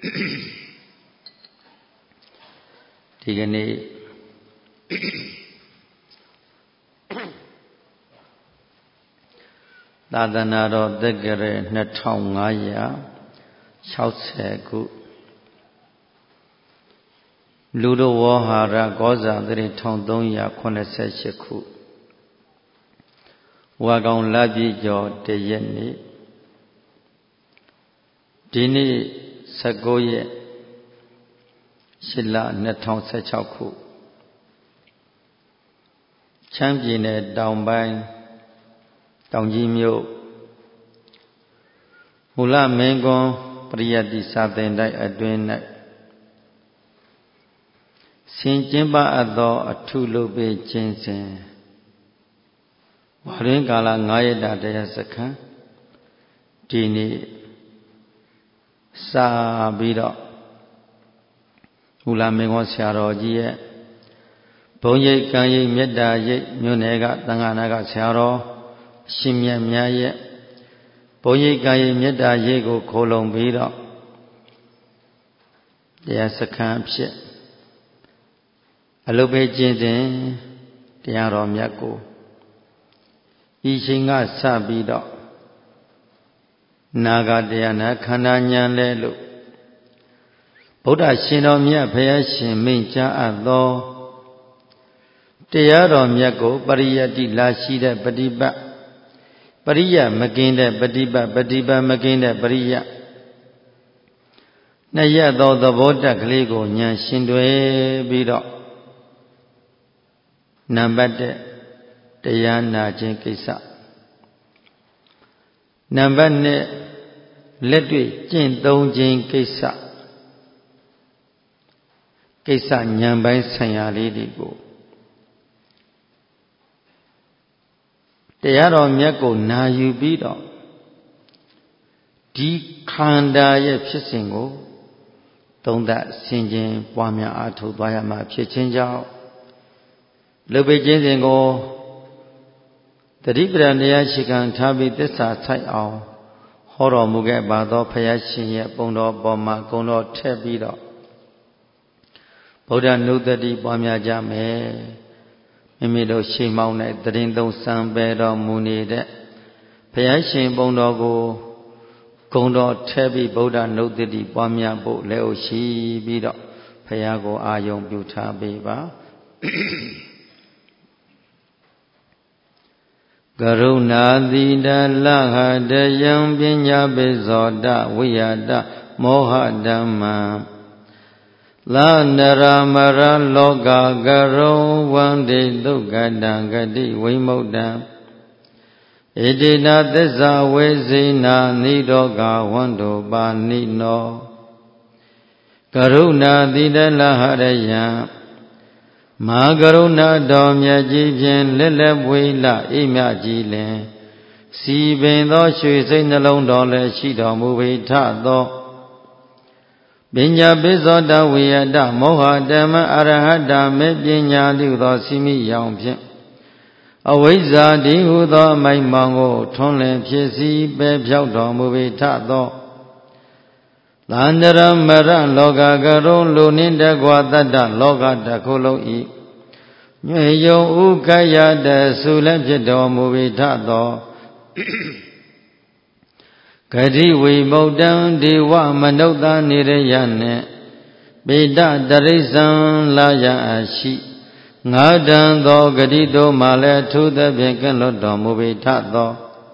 ဒီကနေ့သာသနာတော်တက္ကရာ2560ခုလူတော်ဝဟာရကောဇာသရေ1388ခုဝါကောင်လပြည့်ကျော်တရက်နေ့ဒီနေ့19ရက်8လ2016ခုချမ်းပြည်နယ်တောင်ပိုင်းတောင်ကြီးမြို့မူလမင်းကွန်းပရိယတ္တိစာသင်တိုက်အတွင်း၌ဆင်ကျင်းပအပ်သောအထုလုပ်ပေးခြင်းစဉ်ဝါရင်းကာလ9ရက်တာတရားစခန်းဒီနေ့စာပြီးတော့မူလမင်းကွန်းဆရာတော်ကြီးရဲ့ဘုံရိပ်ကံရိပ်မေတ္တာရိပ်မြို့နယ်ကသံဃာနာကဆရာတော်ရှင်မြတ်များရဲ့ဘုံရိပ်ကံရိပ်မေတ္တာရိပ်ကိုခိုလုံပြီးတော့တရားစခန်းဖြစ်အလုပ်ပေးခြင်းစဉ်တရားတော်မြတ်ကိုဤချိန်ကစပြီးတော့နာဂတရားနာခန္ဓာဉာဏ်လဲလို့ဗုဒ္ဓရှင်တော်မြတ်ဘုရားရှင်မိန့်ကြားအပ်သောတရားတော်မြတ်ကိုပရိယတ္တိလာရှိတဲ့ပฏิပတ်ပရိယမကင်းတဲ့ပฏิပတ်ပฏิပတ်မကင်းတဲ့ပရိယနှစ်ရသောသဘောတက်ကလေးကိုဉာဏ်ရှင်တွယ်ပြီးတော့နံပါတ်1တရားနာခြင်းကိစ္စနံပါတ်2လက်တွေ့ကျင့်သုံးခြင်းကိစ္စဉာဏ်ပိုင်းဆိုင်ရာလေးတွေကိုတရားတော်မြတ်ကိုနာယူပြီးတော့ဒီခန္ဓာရဲ့ဖြစ်စဉ်ကိုသုံးသပ်ဆင်ခြင်ပွားများအားထုတ်သွားရမှာဖြစ်ခြင်းကြောင့်လုပ်ပေးခြင်းစဉ်ကိုတတိပဒံတရားရှိခံထားပြီးသစ္စာဆိုင်အောင်ဟောတော်မူခဲ့ပါသောဘုရားရှင်ရဲ့ပုံတော်ပေါ်မှာဂုဏ်တော်ထည့်ပြီးတော့ဗုဒ္ဓနုတ္တိပွားများကြမယ်မိမိတို့ရှိမောင်းတဲ့တရင်သုံးစံပယ်တော်မူနေတဲ့ဘုရားရှင်ပုံတော်ကိုဂုဏ်တော်ထည့်ပြီးဗုဒ္ဓနုတ္တိပွားများဖို့လည်းရှိပြီးတော့ဘုရားကိုအာယုံပြုထားပေးပါကရုဏာတိတလဟတယံပညာပိဇောတဝိယတမောဟဓမ္မံလာနရမရလောကကရုံဝန္တိဒုက္ခတံဂတိဝိမု ktံ ဣတိနာသစ္စာဝေဇိနာနိရောဂဝန္တောပါဏိနောကရုဏာတိတလဟရယံမဟာကရုဏာတော်မြတ်ကြီးဖြင့်လက်လက်ပွေလအိမ်မြကြီးလင်စီပင်သောရွှေစိတ်နှလုံးတော်လည်းရှိတော်မူပေထသောပညာပိဇောတဝိယတမောဟဓမ္မအရဟတမေပညာတိဟုသောစီမိယောင်ဖြင့်အဝိဇ္ဇာတိဟုသောအမိုက်မောင်ကိုထွန်းလင်းဖြစ်စီပယ်ဖြောက်တော်မူပေထသောသန္တရမရလောကကရုံလူနှင့်တကွာတတ္တလောကတစ်ခုလုံးဤညွေယုံဥကယတဆုလည်းဖြစ်တော်မူပေထသောဂတိဝိမု ktံ ဒေဝမနုဿာနေရယနှင့်ပေတတရိစ္ဆံလာယအရှိငါတံသောဂတိတို့မှလည်းထူးသဖြင့်ကလွတ်တော်မူပေထသော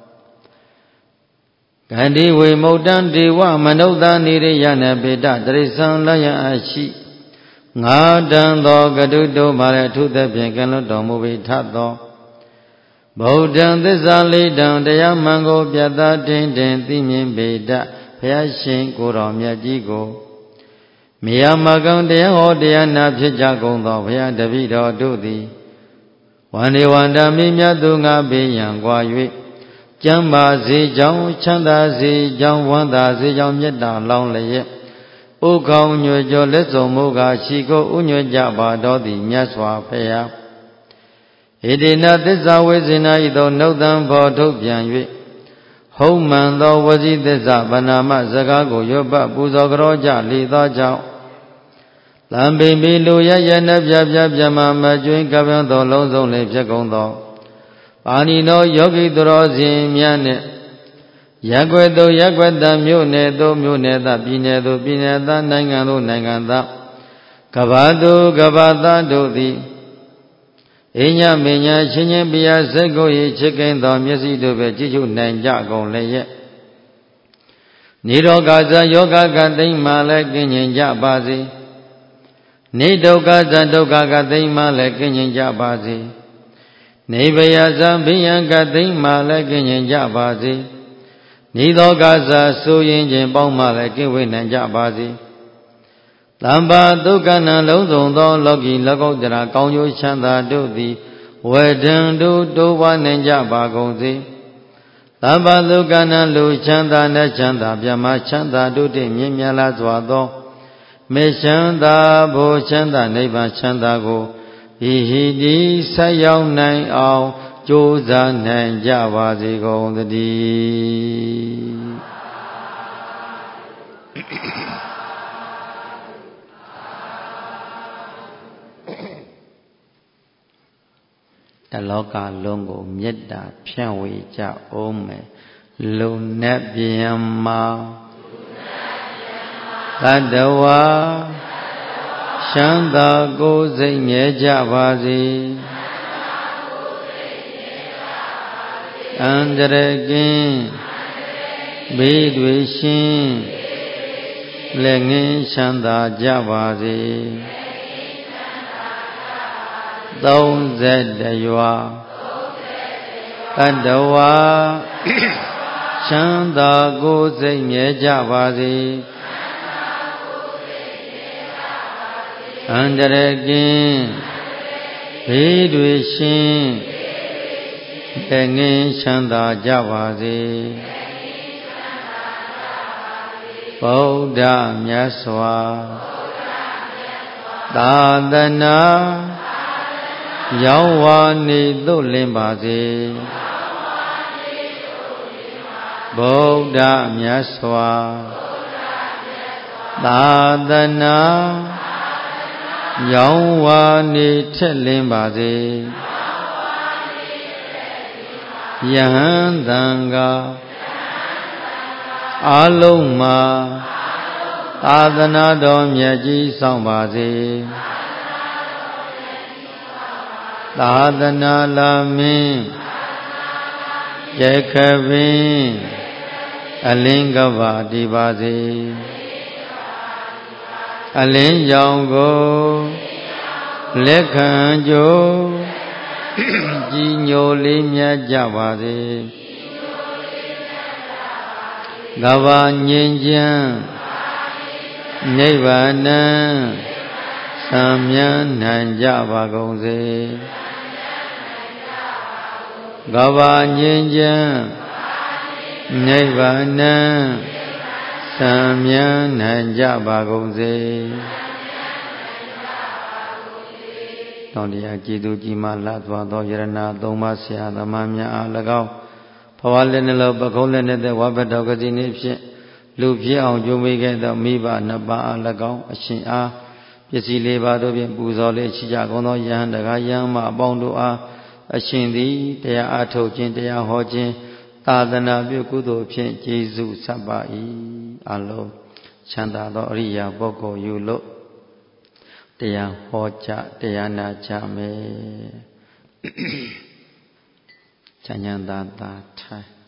ဂတိဝိမု ktံ ဒေဝမနုဿာနေရယနှင့်ပေတတရိစ္ဆံလာယအရှိငါတံသောဂတိတို့မှလည်းထူးသဖြင့်ကလွတ်တော်မူပေထသောဗုဒ္ဓံသစ္စာလေးတံတရားမှန်ကိုပြတ်သားတင်တင်သိမြင်ပေတဘုရားရှင်ကိုယ်တော်မြတ်ကြီးကိုမေယမကံတရားဟောတရားနာဖြစ်ကြကုန်သောဘုရားတပည့်တော်တို့သည်ဝန္ဒေဝန္တာမိမြတ်သူငါဘေးရန်ကွာ၍ကျမ်းပါစေကြောင်းချမ်းသာစေကြောင်းဝမ်းသာစေကြောင်းမေတ္တာလောင်းလျက်ဥခေါင်ညွကျော်လက်စုံမူကားရှိကိုဥညွကြပါတော်သည်မြတ်စွာဘုရားဣတိနာသစ္စာဝေဇိနာဤသို့နှုတ်သံဖော်ထုတ်ပြန်၍ဟုတ်မှန်သောဝစီသစ္စာဗနာမစကားကိုရွတ်ပတ်ပူဇော်ကြောကြလေသောကြောင့်လံပင်ပီလူရရနှပြပြမမကျွင်းကပန်းသောလုံးစုံလေးဖြစ်ကုန်သောပါဏိနောယောဂီသူတော်စင်များနှင့်ရက်ွယ်သို့ရက်ွယ်တမြို့နယ်သို့မြို့နယ်သားပြည်နယ်သို့ပြည်နယ်သားနိုင်ငံသို့နိုင်ငံသားကဘာသူကဘာသားတို့သည်အညမညာချင်းချင်းပြစက်ကို၏ချစ်ကိန်းသောမျက်စိတို့ပဲကြည့်ရှုနိုင်ကြကုန်လည်းရဲ့နိရောဂဇယောဂကသိမ့်မှလည်းကင်းငြိမ်ကြပါစေနိဒုက္ခဇဒုက္ခကသိမ့်မှလည်းကင်းငြိမ်ကြပါစေနိဗ္ဗယဇဘိယံကသိမ့်မှလည်းကင်းငြိမ်ကြပါစေနိသောကဇဆိုရင်ချင်းပေါင်းမှလည်းကင်းဝေးနိုင်ကြပါစေတမ္ပါဒုက္ခနာလုံးစုံသောလောကီလောကုတ္တရာကောင်းကျိုးချမ်းသာတို့သည်ဝေဒံတို့တိုးပွားနိုင်ကြပါကုန်စေတမ္ပါဒုက္ခနာလူချမ်းသာနဲ့ချမ်းသာပြမချမ်းသာတို့တည်းမြင့်မြတ်လာစွာသောမေချမ်းသာဘိုချမ်းသာနိဗ္ဗာန်ချမ်းသာကိုဟိဟိတိဆက်ရောက်နိုင်အောင်ကြိုးစားနိုင်ကြပါစေကုန်သတည်းတလောကလုံးကိုမေတ္တာဖြန့်ဝေကြအောင်မယ်လုံနဲ့ပြန်မှာတတဝါချမ်းသာကိုယ်စိတ်မြဲကြပါစေအန္တရာယ်ကင်းဘေးတွေရှင်းလက်ငင်းချမ်းသာကြပါစေ30ရွာတတဝါချမ်းသာကိုယ်စိတ်မြဲကြပါစေအန္တရာယ်ကင်းဘေးတွေရှင်းလက်ငင်းချမ်းသာကြပါစေဗုဒ္ဓမြတ်စွာသာသနာရောက်ဝါနေသို့လင်းပါစေဗုဒ္ဓမြတ်စွာသာသနာရောင်းဝါနေထက်လင်းပါစေယဟန်တန်ဃာအလုံးမှာသာသနာတော်မြတ်ကြီးဆောင်ပါစေသာသနာလာမင်းရခပင်အလင်းကဘာဒီပါစေအလင်းရောင်ကိုလက်ခံကြိုးကြီးညိုလေးမြတ်ကြပါစေကဘာငြိမ်းချမ်းနိဗ္ဗာန်သံမြန်းနိုင်ကြပါကုန်စေကဘာငြိမ်းချမ်းနိဗ္ဗာန်သံမြန်းနိုင်ကြပါကုန်စေတောင်းတရားကြည်သူကြီးမှလှသွားသောယရဏသုံးပါးဆရာသမားများအား၎င်းဘဝလက်နှလုံးပကုံးလက်နဲ့ဝါဘတော်ကတိနေ့ဖြင့်လူဖြစ်အောင်ကြိုးမိခဲ့သောမိဘနှစ်ပါးအား၎င်းအရှင်အားပစ္စည်းလေးပါးတို့ဖြင့်ပူဇော်လေးရှိကြကုန်သောယဟန်တကားယဟန်မအပေါင်းတို့အားအရှင်သည်တရားအားထုတ်ခြင်းတရားဟောခြင်းသာသနာပြုကုသိုလ်ဖြင့်ကျေးဇူးဆက်ပါ၏အလုံးချမ်းသာသောအရိယာပုဂ္ဂိုလ်ယူလို့တရားဟောကြတရားနာကြမယ်ချမ်းချမ်းသာသာထိုင်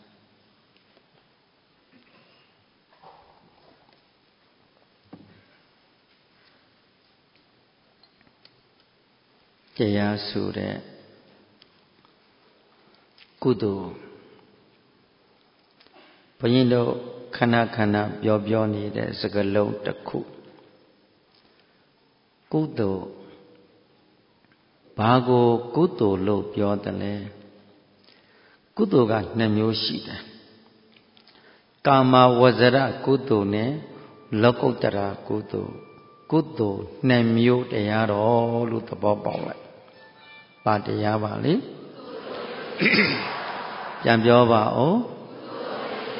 တရားဆိုတဲ့ကုသိုလ်ဘုန်းကြီးတို့ခဏခဏပြောနေတဲ့စကားလုံးတစ်ခုကုသိုလ်ဘာကိုကုသိုလ်လို့ပြောတယ်လဲကုသိုလ်က2မျိုးရှိတယ်ကာမဝဇ္ဇရကုသိုလ်နဲ့လောကုတ္တရာကုသိုလ်ကုသိုလ်2မျိုးတရားတော်လို့သဘောပေါက်လိုက်ပါတရားပါလေပြန်ပြောပါဦး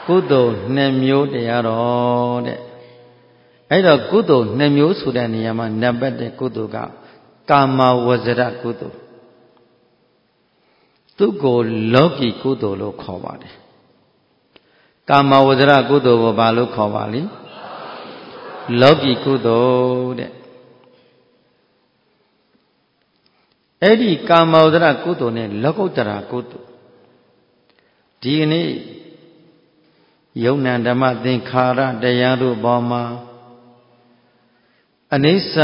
ကုသိုလ်နှစ်မျိုးတရားတော်တဲ့အဲ့တော့ကုသိုလ်နှစ်မျိုးဆိုတဲ့နေရာမှာနံပါတ်1ကုသိုလ်ကကာမဝဇ္ဇရကုသိုလ်သူကိုလောကီကုသိုလ်လို့ခေါ်ပါတယ်ကာမဝဇ္ဇရကုသိုလ်ကိုဘာလို့ခေါ်ပါလိလောကီကုသိုလ်တဲ့အဲ့ဒီကာမဝဇ္ဇရကုသိုလ်နဲ့လောကုတ္တရာကုသိုလ်ဒီကနေ့ယုံ nant ဓမ္မသင်္ခါရတရားတို့ပေါ်မှာအနိစ္စ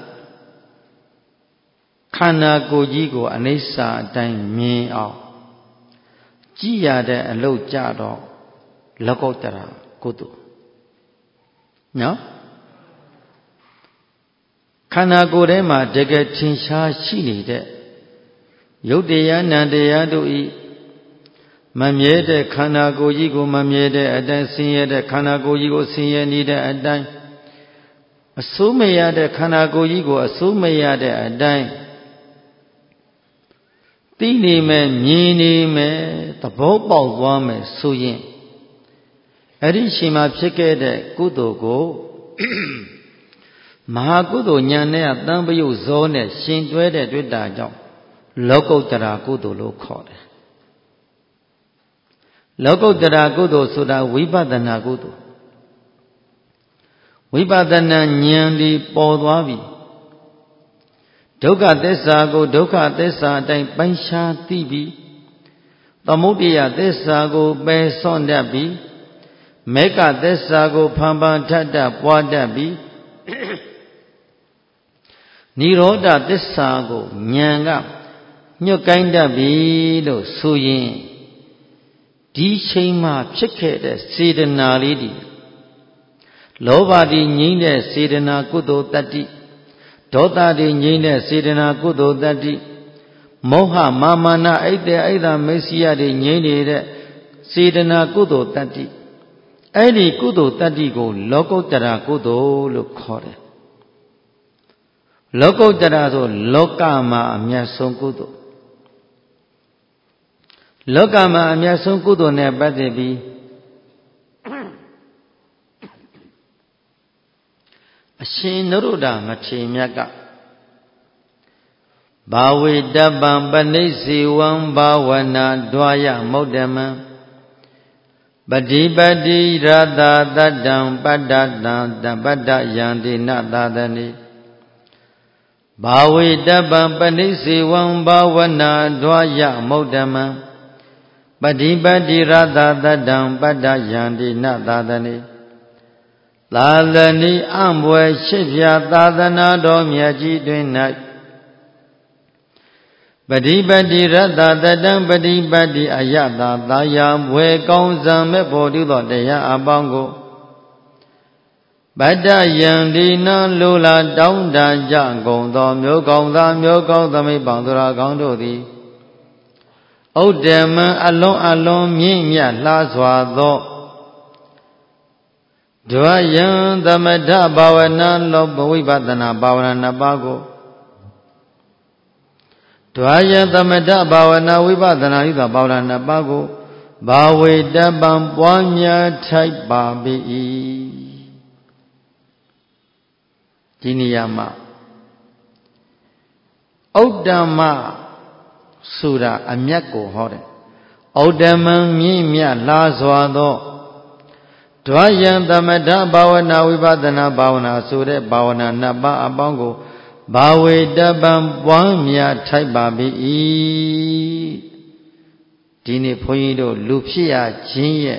ခန္ဓာကိုယ်ကြီးကိုအနိစ္စအတိုင်းမြင်အောင်ကြည်ရတဲ့အလုပ်ကြတော့လောကုတ္တရာကုသိုလ်နော်ခန္ဓာကိုယ်ထဲမှာတကယ်ထင်ရှားရှိနေတဲ့ယုတ်တရားနံတရားတို့ဤမမြဲတဲ့ခန္ဓာကိုယ်ကြီးကိုမမြဲတဲ့အတိုင်းဆင်းရဲတဲ့ခန္ဓာကိုယ်ကြီးကိုဆင်းရဲနေတဲ့အတိုင်းအစိုးမရတဲ့ခန္ဓာကိုယ်ကြီးကိုအစိုးမရတဲ့အတိုင်းသိနေမယ်မြင်နေမယ်သဘောပေါက်သွားမယ်ဆိုရင်အဲ့ဒီရှင်မှာဖြစ်ခဲ့တဲ့ကုသိုလ်ကိုမဟာကုသိုလ်ဉာဏ်နဲ့တန်ပယုတ်ဇောနဲ့ရှင်တွဲတဲ့တွေ့တာကြောင့်လောကုတ္တရာကုသိုလ်လို့ခေါ်တယ်လောကုတ္တရာကုသိုလ်ဆိုတာဝိပဿနာကုသိုလ်ဝိပဿနာဉာဏ်ဒီပေါ်သွားပြီဒုက္ခသစ္စာကိုဒုက္ခသစ္စာအတိုင်းပိုင်းခြားသိပြီသမုဒယသစ္စာကိုပယ်စွန့်တတ်ပြီမေဃသစ္စာကိုဖန်ဖန်ထပ်ထပ်ပွားတတ်ပြီနိရောဓသစ္စာကိုဉာဏ်ကညွတ်ကိုင်းတတ်ပြီလို့ဆိုရင်ဒီချိန်မှာဖြစ်ခဲ့တဲ့စေတနာလေးဒီလောဘတည်ငြိမ့်တဲ့စေတနာကုသိုလ်တတ္တိဒေါသတည်ငြိမ့်တဲ့စေတနာကုသိုလ်တတ္တိမောဟမာမာနအိတ်တဲ့အိဒါမေစီယတည်ငြိမ့်နေတဲ့စေတနာကုသိုလ်တတ္တိအဲ့ဒီကုသိုလ်တတ္တိကိုလောကုတ္တရာကုသိုလ်လို့ခေါ်တယ်လောကုတ္တရာဆိုလောကမှာအမြတ်ဆုံးကုသိုလ်လောကမှာအမြတ်ဆုံးကုသိုလ်နဲ့ပတ်သက်ပြီးအရှင်နရုဒ္ဓမထေရမြတ်ကဘာဝေတပံပဏိစေဝံဘာဝနာဒွာယမုဒ္ဓမံပฏิပတိရတသတ္တံပတ္တတံတပတ္တယံတိနသာသနိဘာဝေတပံပဏိစေဝံဘာဝနာဒွာယမုဒ္ဓမံပฏิပတိရတသတ္တံပတ္တယံတိနသာသနိသာသနိအံဘွယ်ရှိဖြာသာသနာတော်မြတ်ကြီးတွင်၌ပฏิပတိရတသတ္တံပฏิပတိအယတာသာယာဘွယ်ကောင်းစံမဲ့ပေါ်တူသောတရားအပေါင်းကိုပတ္တယံဒီနာလိုလားတောင်းတကြကုန်သောမျိုးကောင်းသားမျိုးကောင်းသမိပေါင်းသူရာကောင်းတို့သည်ဥဒ္ဓမံအလွန်မြင့်မြတ်လှစွာသောဒွါယံသမထဘာဝနာလောဘဝိပဿနာဘာဝနာနှစ်ပါးကိုဒွါယံသမထဘာဝနာဝိပဿနာဤသောဘာဝနာနှစ်ပါးကိုဘာဝေတပံပွားများထိုက်ပါပေ၏ဒီနေရာမှာဥဒ္ဓမဆိုတာအမြတ်ကိုဟောတယ်ဥဒ္ဓမံမြင့်မြတ်လာစွာသောဒွါယံသမထဘာဝနာဝိပဿနာဘာဝနာဆိုတဲ့ဘာဝနာနှစ်ပါးအပေါင်းကိုဘာဝေတပံပွားများထိုက်ပါပြီဒီနေ့ဘုန်းကြီးတို့လူဖြစ်ရခြင်းရဲ့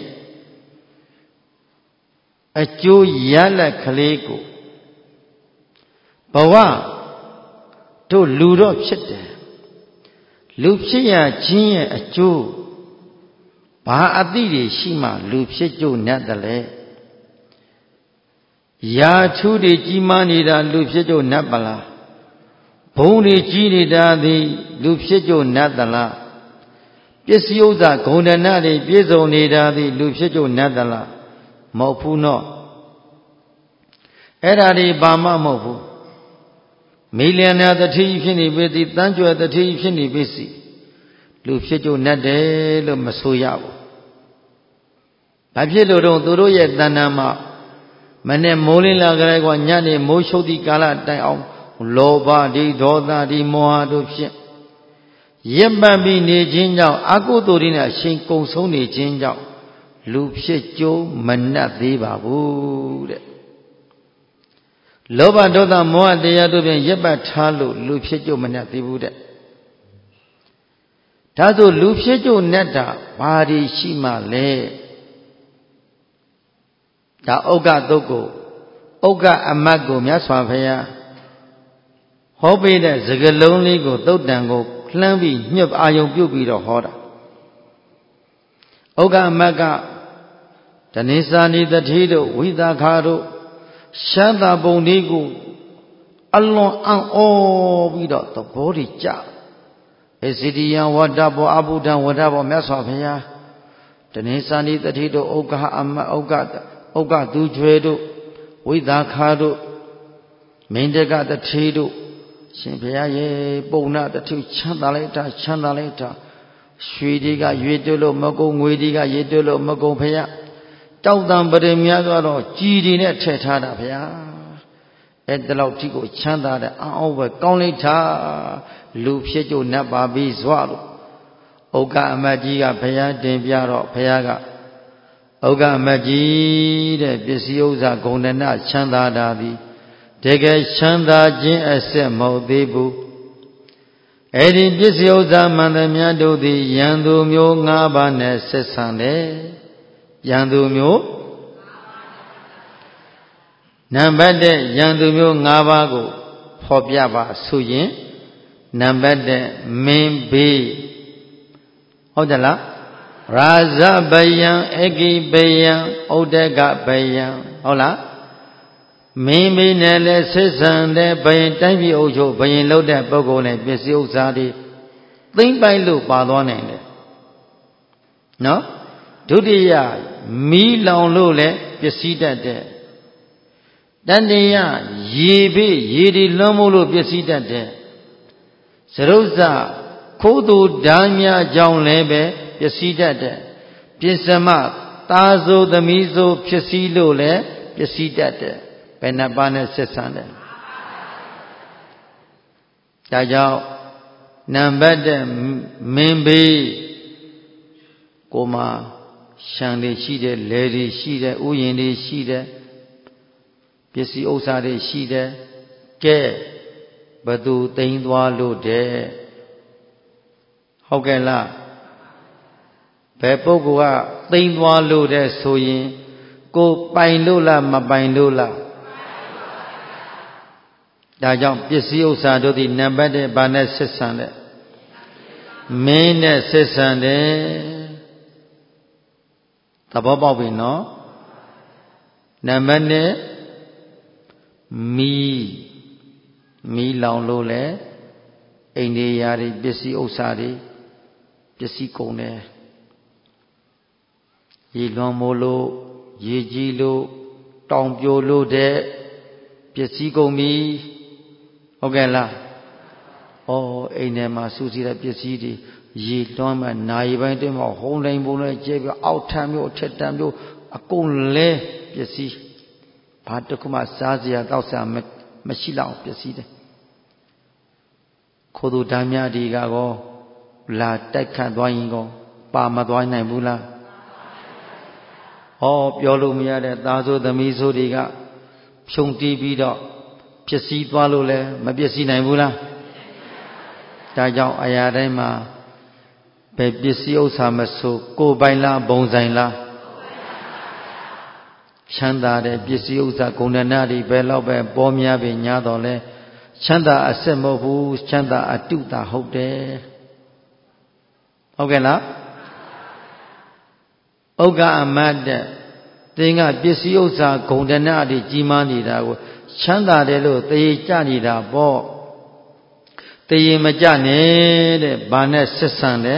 အကျိုးရလဒ်ကလေးကိုဘဝတို့လူတော့ဖြစ်တယ်လူဖြစ်ရခြင်းရဲ့အကျိုးဘာအသည့်တွေရှိမှလူဖြစ်ကြုံနဲ့တလဲရာထူးတွေကြီးမားနေတာလူဖြစ်ကြုံနဲ့ပလားဘုံတွေကြီးနေတာသည်လူဖြစ်ကြုံနဲ့တလားပစ္စည်းဥစ္စာဂုဏ်ဒဏတွေပြည့်စုံနေတာသည်လူဖြစ်ကြုံနဲ့တလားမဟုတ်ဘူးနော်အဲ့ဒါတွေဘာမှမဟုတ်ဘူးမိလျံနာတတိဖြစ်နေပြီတန်းကြွယ်တတိဖြစ်နေပြီလူဖြစ်ကြုံနဲ့တယ်လို့မဆိုရဘူးဘာဖြစ်လို့တော့သူတို့ရဲ့တဏ္ဍာမှာမနဲ့မိုးလင်းလာကြတဲ့ကွာညနေမိုးချုပ်သည့်ကာလတိုင်အောင်လောဘဒီဒေါသဒီမောဟတို့ဖြင့်ရပ်ပတ်ပြီးနေခြင်းကြောင့်အကုသိုလ်တွေနဲ့အရှင်ကုံဆုံးနေခြင်းကြောင့်လူဖြစ်ကြိုးမနှက်သေးပါဘူးတဲ့လောဘဒေါသမောဟတရားတို့ဖြင့်ရပ်ပတ်ထားလို့လူဖြစ်ကြိုးမနှက်သေးဘူးတဲ့ဒါဆိုလူဖြစ်ကြိုးနှက်တာဘာတွေရှိမှလဲဒါဥက္ကသုတ်ကိုဥက္ကအမတ်ကိုမြတ်စွာဘုရားဟောပေးတဲ့စကားလုံးလေးကိုသုတ်တံကိုလှမ်းပြီးညှပ်အာယုံပြုတ်ပြီးတော့ဟောတာဥက္ကအမတ်ကတဏိစာနိတတိတို့ဝိသခာတို့ရှမ်းသာပုံလေးကိုအလွန်အံ့ဩပြီးတော့သဘောတွေကြအစီတိယဝတ္တဘောအဘုဒ္ဓဝတ္တဘောမြတ်စွာဘုရားတဏိစာနိတတိတို့ဥက္ကအမတ်ဥက္ကသူကျွဲတို့ဝိသခာတို့မိန်တကတထေတို့ရှင်ဘုရားရဲ့ပုံနာတထုချမ်းသာလိုက်တာချမ်းသာလိုက်တာရွှေတွေကရွေတွလို့မကုန်ငွေတွေကရေတွလို့မကုန်ဘုရားတောက်တံပရိများကတော့ကြည်တွေနဲ့ထည့်ထားတာဘုရားအဲ့ဒီလောက်ထိကိုချမ်းသာတဲ့အံ့ဩပဲကောင်းလိုက်တာလူဖြစ်ကြိုနတ်ပါပြီဇွလို့ဥက္ကအမတ်ကြီးကဘုရားတင်ပြတော့ဘုရားကဥက္ကအမတ်ကြီးတဲ့ပစ္စည်းဥစ္စာဂုဏ်တဏချမ်းသာတာသည်တကယ်ချမ်းသာခြင်းအစစ်မဟုတ်သေးဘူးအဲ့ဒီပစ္စည်းဥစ္စာမှန်သမျှတို့သည်ယံသူမျိုး၅ပါးနဲ့ဆက်ဆံတယ်ယံသူမျိုးနံပါတ်1ယံသူမျိုး၅ပါးကိုဖော်ပြပါဆိုရင်နံပါတ်1မင်းဘေးဟုတ်တယ်လားရာဇဘယံအကိဘယံဥဒကဘယံဟုတ်လားမင်းမင်းနဲ့လဲဆက်ဆံတဲ့ဘယင်တိုင်းပြည်အုပ်ချုပ်ဘယင်လုပ်တဲ့ပုဂ္ဂိုလ်နဲ့ပစ္စည်းဥစ္စာတွေသိမ့်ပိုက်လို့ပါသွားနိုင်တယ်နော်ဒုတိယမီးလောင်လို့လဲပစ္စည်းတတ်တဲ့တတိယရေဘေးရေဒီလွှမ်းမိုးလို့ပစ္စည်းတတ်တဲ့စရုပ်စခိုးသူဓာများကြောင့်လည်းပဲပစ္စည်းတတ်တဲ့ပစ္စမသားစိုးသမီးစိုးဖြစ်စည်းလို့လည်းပစ္စည်းတတ်တဲ့ဘယ်နှပါးနဲ့ဆက်ဆံတယ်ဒါကြောင့်နံပါတ်1မင်းဘေးကိုမှရှံတွေရှိတယ်လယ်တွေရှိတယ်ဥယျာဉ်တွေရှိတယ်ပစ္စည်းဥစ္စာတွေရှိတယ်ကဲဘသူသိမ်းသွားလို့တဲ့ဟုတ်ကဲ့လားဘယ်ပုဂ္ဂိုလ်ကသိမ်းသွားလို့တဲ့ဆိုရင်ကိုပိုင်လို့လားမပိုင်လို့လားဒါကြောင့်ပစ္စည်းဥစ္စာတို့သည်နံပါတ်1ဘာနဲ့ဆက်ဆံတဲ့မင်းနဲ့ဆက်ဆံတယ်သဘောပေါက်ပြီနော်နံပါတ်2မီးလောင်လို့လဲအိန္ဒိယတွေပစ္စည်းဥစ္စာတွေပစ္စည်းကုန်တယ်ရေလွန်မိုးလို့ရေကြီးလို့တောင်ပြိုလို့တဲ့ပစ္စည်းကုန်ပြီဟုတ်ကဲ့လားဩအိမ်ထဲမှာစူးစီးတဲ့ပစ္စည်းတွေရေလွှမ်းမှနာရီပိုင်းတွင်းမှာဟုံးတိုင်းပုံနဲ့ကျဲပြီးအောက်ထမ်းမျိုးအထက်တန်းမျိုးအကုန်လဲပစ္စည်းဘာတစ်ခုမှစားစရာတောက်စရာမရှိလောက်ပစ္စည်းတယ်ခိုးသူဓာများဒီကကောလာတိုက်ခတ်သွားရင်ကောပါမသွားနိုင်ဘူးလားဟောပြောလို့မရတဲ့သားစိုးသမီးစိုးတွေကဖြုံတီးပြီးတော့ဖြစ်စည်းသွားလို့လည်းမပစ္စည်းနိုင်ဘူးလားဒါကြောင့်အရာတိုင်းမှာဘယ်ပစ္စည်းဥစ္စာမဆိုကိုယ်ပိုင်လားဘုံဆိုင်လားချမ်းသာတဲ့ပစ္စည်းဥစ္စာဂုဏ်ဏတွေဘယ်တော့ပဲပေါ်များပြီညာတော့လဲချမ်းသာအစစ်မဟုတ်ဘူးချမ်းသာအတုတာဟုတ်တယ်ဟုတ်ကဲ့လားဥက္ကအမတ်တဲ့သင်ကပစ္စည်းဥစ္စာဂုဏ်ဏတွေကြီးမားနေတာကိုချမ်းသာတယ်လို့သေကြနေတာပေါ့သေမကြနဲ့တဲ့ဘာနဲ့ဆက်ဆံတယ်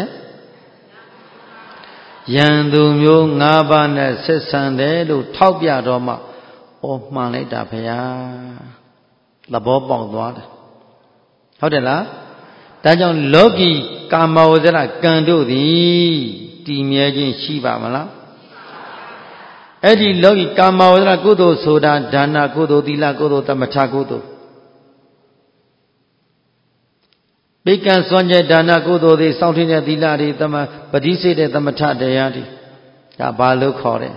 ယံသူမျိုး၅ပါးနဲ့ဆက်ဆံတယ်လို့ထောက်ပြတော့မှဩမှန်လိုက်တာဗျာသဘောပေါက်သွားတယ်ဟုတ်တယ်လားဒါကြောင့်လောကီကာမဝဇ္ဇရကံတို့သည်တည်မြဲခြင်းရှိပါမလားအဲ့ဒီလောကီကာမဝဇ္ဇကုသိုလ်ဆိုတာဒါနကုသိုလ်သီလကုသိုလ်သမထကုသိုလ်ပိကံစွန့်ကြဒါနကုသိုလ်တွေစောင့်ထင်းတဲ့သီလတွေပဋိစေတဲ့သမထတရားတွေဒါဘာလို့ခေါ်တယ်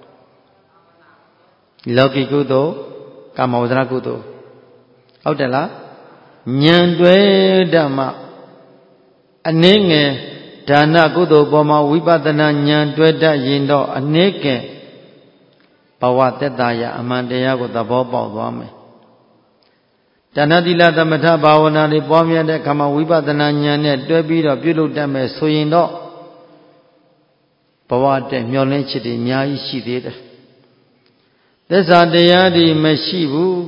လောကီကုသိုလ်ကာမဝဇ္ဇကုသိုလ်ဟုတ်တယ်လားဉာဏ်တွဲဓမ္မအနည်းငယ်ဒါနကုသိုလ်ပေါ်မှာဝိပဿနာဉာဏ်တွဲတတ်ရင်တော့အနည်းငယ်ဘဝသက်သာရအမှန်တရားကိုသဘောပေါက်သွားမယ်ဒါနသီလသမထဘာဝနာတွေပွားများတဲ့အခါမှာဝိပဿနာဉာဏ်နဲ့တွဲပြီးတော့ပြုလုပ်တတ်မယ်ဆိုရင်တော့ဘဝတဲ့မျောလင်းချစ်တွေအများကြီးရှိသေးတယ်သစ္စာတရားတွေမရှိဘူး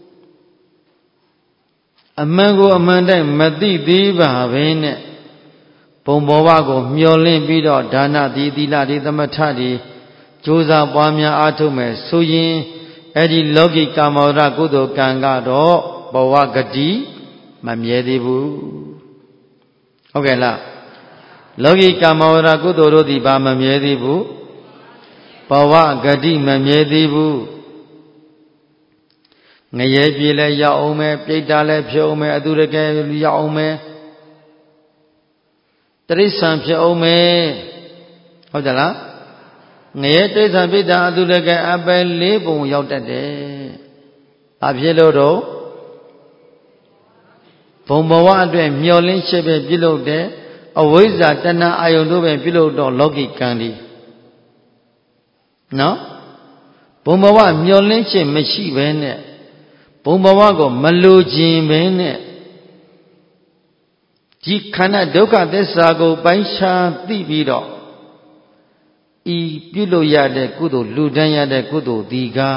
အမှန်ကိုအမှန်တိုင်းမသိသေးပါပဲနဲ့ဘုံဘဝကိုမျောလင်းပြီးတော့ဒါနသီလတွေသမထတွေကြိုးစားပွားများအားထုတ်မယ်ဆိုရင်အဲ့ဒီလောကီကာမဝရကုသိုလ်ကံကတော့ဘဝဂတိမမြဲသေးဘူးဟုတ်ကဲ့လားလောကီကာမဝရကုသိုလ်တို့သည်ဘာမမြဲသေးဘူးဘဝဂတိမမြဲသေးဘူးငရဲပြေလည်းရောက်အောင်မယ်ပြိတ္တာလည်းဖြစ်အောင်မယ်အတုရကဲရောက်အောင်မယ်တိရစ္ဆာန်ဖြစ်အောင်မယ်ဟုတ်ကြလားငရဲတိရစ္ဆာန်ပြိတ္တာအတုရကဲအပယ်၄ပုံရောက်တတ်တယ်ဘာဖြစ်လို့တော့ဘုံဘဝအတွက်မျောလင်းချက်ပဲပြုလုပ်တယ်အဝိဇ္ဇာတဏှာအာယုန်တို့ပဲပြုလုပ်တော့လောကီကံဒီနော်ဘုံဘဝမျောလင်းချက်မရှိဘဲနဲ့ဘုံဘဝကိုမလိုချင်ဘဲနဲ့ဒီခန္ဓာဒုက္ခသစ္စာကိုပိုင်းခြားသိပြီးတော့ဤပြုလို့ရတဲ့ကုသိုလ်လူတန်းရတဲ့ကုသိုလ်ဒီကား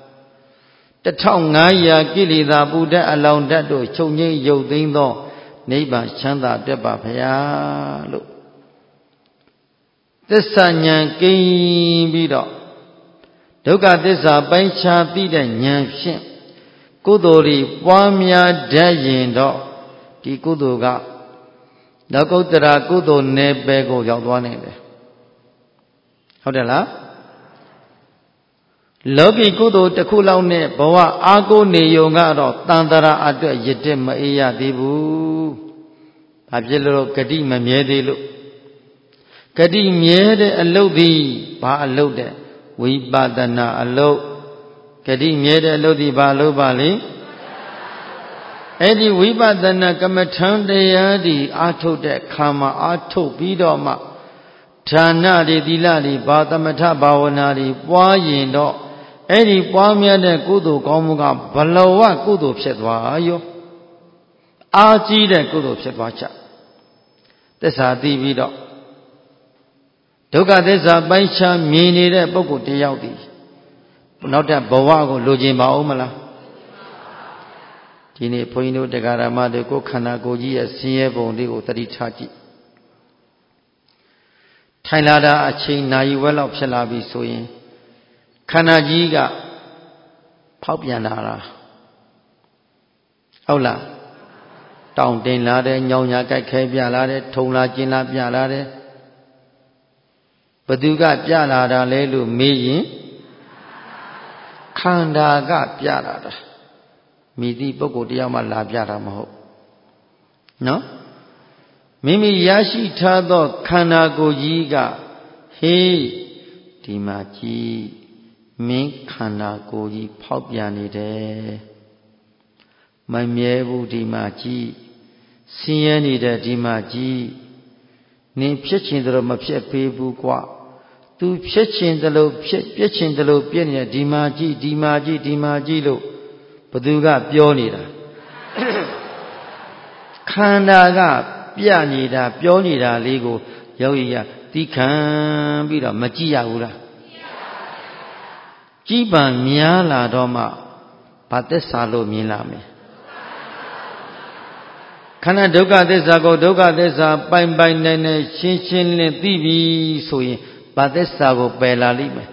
1500ကိလေသာပူဓာတ်အလောင်းဓာတ်တို့ချုပ်ငိမ့်ရုပ်သိမ်းသောနိဗ္ဗာန်ချမ်းသာတတ်ပါဖရာလို့သစ္စာဉာဏ်ကိန်းပြီးတော့ဒုက္ခသစ္စာပိုင်းခြားသိတဲ့ဉာဏ်ဖြင့်ကုသိုလ်တွေပွားများတတ်ရင်တော့ဒီကုသိုလ်ကလောကုတ္တရာကုသိုလ်နယ်ပယ်ကိုရောက်သွားနိုင်တယ်ဟုတ်တယ်လားလောကီကုသိုလ်တစ်ခုလောက်နဲ့ဘဝအားကိုးနေုံကတော့တန်တရာအတွက်ရစ်တက်မအေးရသေးဘူးဘာဖြစ်လို့ဂတိမမြဲသေးလို့ဂတိမြဲတဲ့အလုပ်သည်ဘာအလုပ်တဲ့ဝိပဿနာအလုပ်ဂတိမြဲတဲ့အလုပ်သည်ဘာအလုပ်ပါလဲအဲ့ဒီဝိပဿနာကမ္မထံတရားဒီအားထုတ်တဲ့ခါမှာအားထုတ်ပြီးတော့မှဌာနတွေသီလတွေဘာသမထဘာဝနာတွေပွားရင်တော့အဲ့ဒီပွားများတဲ့ကုသိုလ်ကောင်းမှုကဘလဝကုသိုလ်ဖြစ်သွားရောအားကြီးတဲ့ကုသိုလ်ဖြစ်သွားချက်သစ္စာသိပြီးတော့ဒုက္ခသစ္စာပိုင်းခြားမြင်နေတဲ့ပုဂ္ဂိုလ်တယောက်ဒီနောက်တဲ့ဘဝကိုလိုချင်ပါဦးမလားဒီနေ့ဘုန်းကြီးတို့တရားဓမ္မတွေကိုခန္ဓာကိုယ်ကြီးရဲ့ဆင်းရဲပုံလေးကိုသတိထားကြည့်ထိုင်လာတာအချိန်နာရီဝက်လောက်ဖြစ်လာပြီဆိုရင်ခန္ဓာကြီးကဖောက်ပြန်လာတာဟုတ်လားတောင့်တင်လာတယ်ညောင်ညာကြိုက်ခဲပြလာတယ်ထုံလာကျင်လာပြလာတယ်ဘသူကပြလာတာလဲလို့မေးရင်ခန္ဓာကပြလာတာမိသည့်ပုဂ္ဂိုလ်တယောက်မှလာပြတာမဟုတ်နော်မိမိရရှိထားသောခန္ဓာကိုယ်ကြီးကဟေးဒီမှာကြည်မင်းခန္ဓာကိုယ်ကြီးဖောက်ပြန်နေတယ်မမြဲဘူးဒီမှာကြည်ဆင်းရဲနေတဲ့ဒီမှာကြည်နင်ဖြစ်ချင်တယ်လို့မဖြစ်ပေးဘူးကွာသူဖြစ်ချင်တယ်လို့ဖြစ်ပြစ်ချင်တယ်လို့ပြစ်နေဒီမှာကြည်ဒီမှာကြည်ဒီမှာကြည်လို့ဘသူကပြောနေတာခန္ဓာကပြနေတာပြောနေတာလေးကိုယောဂီကသိခံပြီးတော့မကြည့်ရဘူးလားကြည်ပံများလာတော့မှဘာသစ္စာလို့မြင်လာမယ်ခန္ဓာဒုက္ခသစ္စာကိုဒုက္ခသစ္စာပိုင်ပိုင်နိုင်နိုင်ရှင်းရှင်းလင်းသိပြီဆိုရင်ဘာသစ္စာကိုပယ်လာလိမ့်မယ်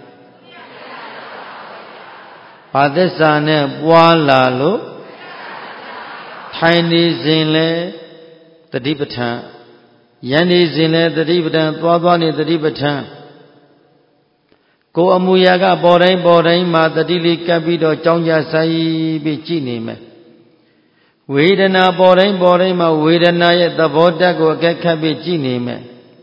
ဘာသစ္စာနဲ့ပွားလာလို့ထိုင်နေစဉ်လဲတတိပဋ္ဌာန်ယန္နေစဉ်လဲတတိပဋ္ဌာန်သွားသွားနေတတိပဋ္ဌာန်ကိုယ်အမူအရာကပေါ်တိုင်းမှာတတိလေးကပ်ပြီးတော့ကြောင်းကြဆိုင်ပြီးကြည့်နေမယ်ဝေဒနာပေါ်တိုင်းမှာဝေဒနာရဲ့သဘောဓာတ်ကိုအကဲခတ်ပြီးကြည့်နေမယ်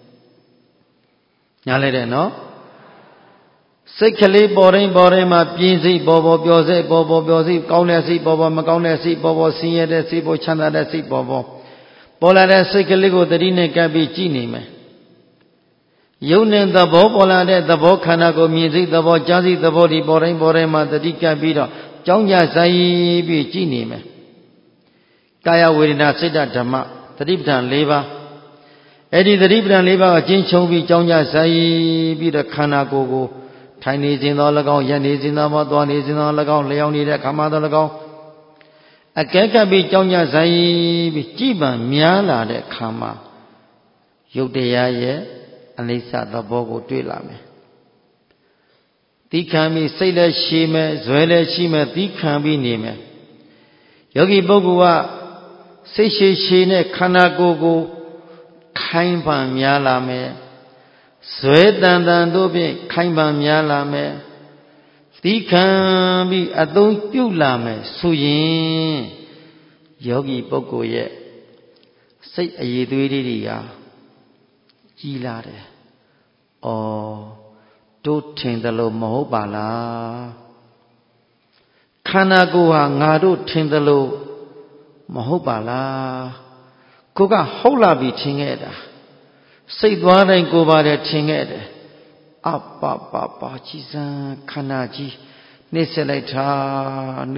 ညားလိုက်တယ်နော်စိတ်ကလေးပေါ်တိုင်းမှာပြင်းစိတ်ပေါ်ပျော်စိတ်ပေါ်ကောင်းတဲ့စိတ်ပေါ်မကောင်းတဲ့စိတ်ပေါ်ဆင်းရဲတဲ့စိတ်ပေါ်ချမ်းသာတဲ့စိတ်ပေါ်လာတဲ့စိတ်ကလေးကိုတတိနဲ့ကပ်ပြီးကြည့်နေမယ်ယုံနဲ့သဘောပေါ်လာတဲ့သဘောခန္ဓာကိုမြင်စိတ်သဘောကြားစိတ်သဘောဒီပေါ်တိုင်းမှာတတိကပ်ပြီးတော့ကြောင်းကြဆိုင်ပြီးကြည့်နေမယ်ကာယဝေဒနာစိတ်ဓမ္မတတိပဋ္ဌာန်၄ပါးအဲ့ဒီတတိပဋ္ဌာန်၄ပါးအချင်းချုပ်ပြီးကြောင်းကြဆိုင်ပြီးတော့ခန္ဓာကိုယ်ကိုထိုင်နေခြင်းသော၎င်းရပ်နေခြင်းသောသွားနေခြင်းသော၎င်းလျောင်းနေတဲ့ခါမှသော၎င်းအကဲကပ်ပြီးကြောင်းကြဆိုင်ပြီးကြည်ပံများလာတဲ့ခါမှာယုတ်တရားရဲ့အနိစ္စသဘောကိုတွေ့လာမယ်သီခံပြီးစိတ်လည်းရှိမယ်ဇွဲလည်းရှိမယ်သီခံပြီးနေမယ်ယောဂီပုဂ္ဂိုလ်ကစိတ်ရှိနဲ့ခန္ဓာကိုယ်ကိုခိုင်းပံများလာမယ်ဇွဲတန်တို့ဖြင့်ခိုင်းပံများလာမယ်သီခံပြီးအသုံးပြုလာမယ်ဆိုရင်ယောဂီပုဂ္ဂိုလ်ရဲ့စိတ်အရည်သွေးတွေကကြီးလာတယ်။တို့ထင်တယ်လို့မဟုတ်ပါလား။ခန္ဓာကိုယ်ဟာငါတို့ထင်တယ်လို့မဟုတ်ပါလား။ကိုကဟုတ်လာပြီထင်ခဲ့တာ။စိတ်သွားတိုင်းကိုပါတယ်ထင်ခဲ့တယ်။အပကြီးစံခန္ဓာကြီးနှိမ့်ဆက်လိုက်တာ။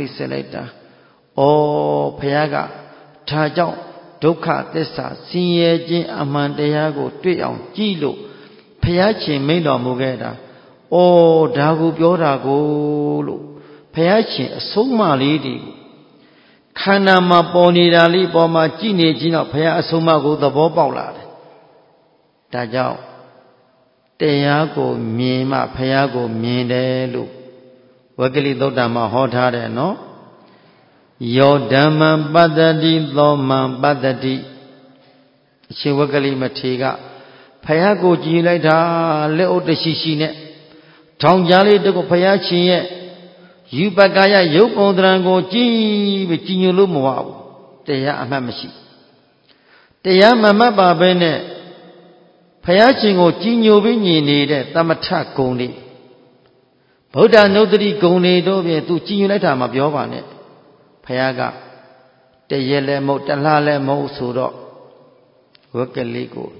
ဘုရားကဒါကြောင့်ဒုက္ခသစ္စာဆင်းရဲခြင်းအမှန်တရားကိုတွေ့အောင်ကြည့်လို့ဘုရားရှင်မိန့်တော်မူခဲ့တာဒါကိုပြောတာကိုလို့ဘုရားရှင်အဆုံးအမလေးဒီခန္ဓာမှာပေါ်နေတာလေးပေါ်မှာကြည့်နေခြင်းတော့ဘုရားအဆုံးအမကိုသဘောပေါက်လာတယ်ဒါကြောင့်တရားကိုမြင်မှဘုရားကိုမြင်တယ်လို့ဝဂ္ဂလိသုတ္တမှာဟောထားတယ်နော်ယောဓမ္မံပတ္တတိသောမံပတ္တတိအရှင်ဝဂ္ဂလိမထေရကဖယားကိုကြည်လိုက်တာလက်ဥတရှိနဲ့ထောင်ကြားလေးတကူဖယားရှင်ရဲ့ယူပကာယရုပ်ပုံသဏ္ဍာန်ကိုကြည်ပြီးကြည်ညိုလို့မဝဘူးတရားအမှတ်မရှိတရားမမှတ်ပါပဲနဲ့ဖယားရှင်ကိုကြည်ညိုပြီးညီနေတဲ့သမထဂုံလေးဗုဒ္ဓနုတ္တိဂုံလေးတို့ဖြင့်သူကြည်ညိုလိုက်တာမပြောပါနဲ့ဘုရားကတရက်လည်းမဟုတ်တလားလည်းမဟုတ်ဆိုတော့ဝက္ကလေးကို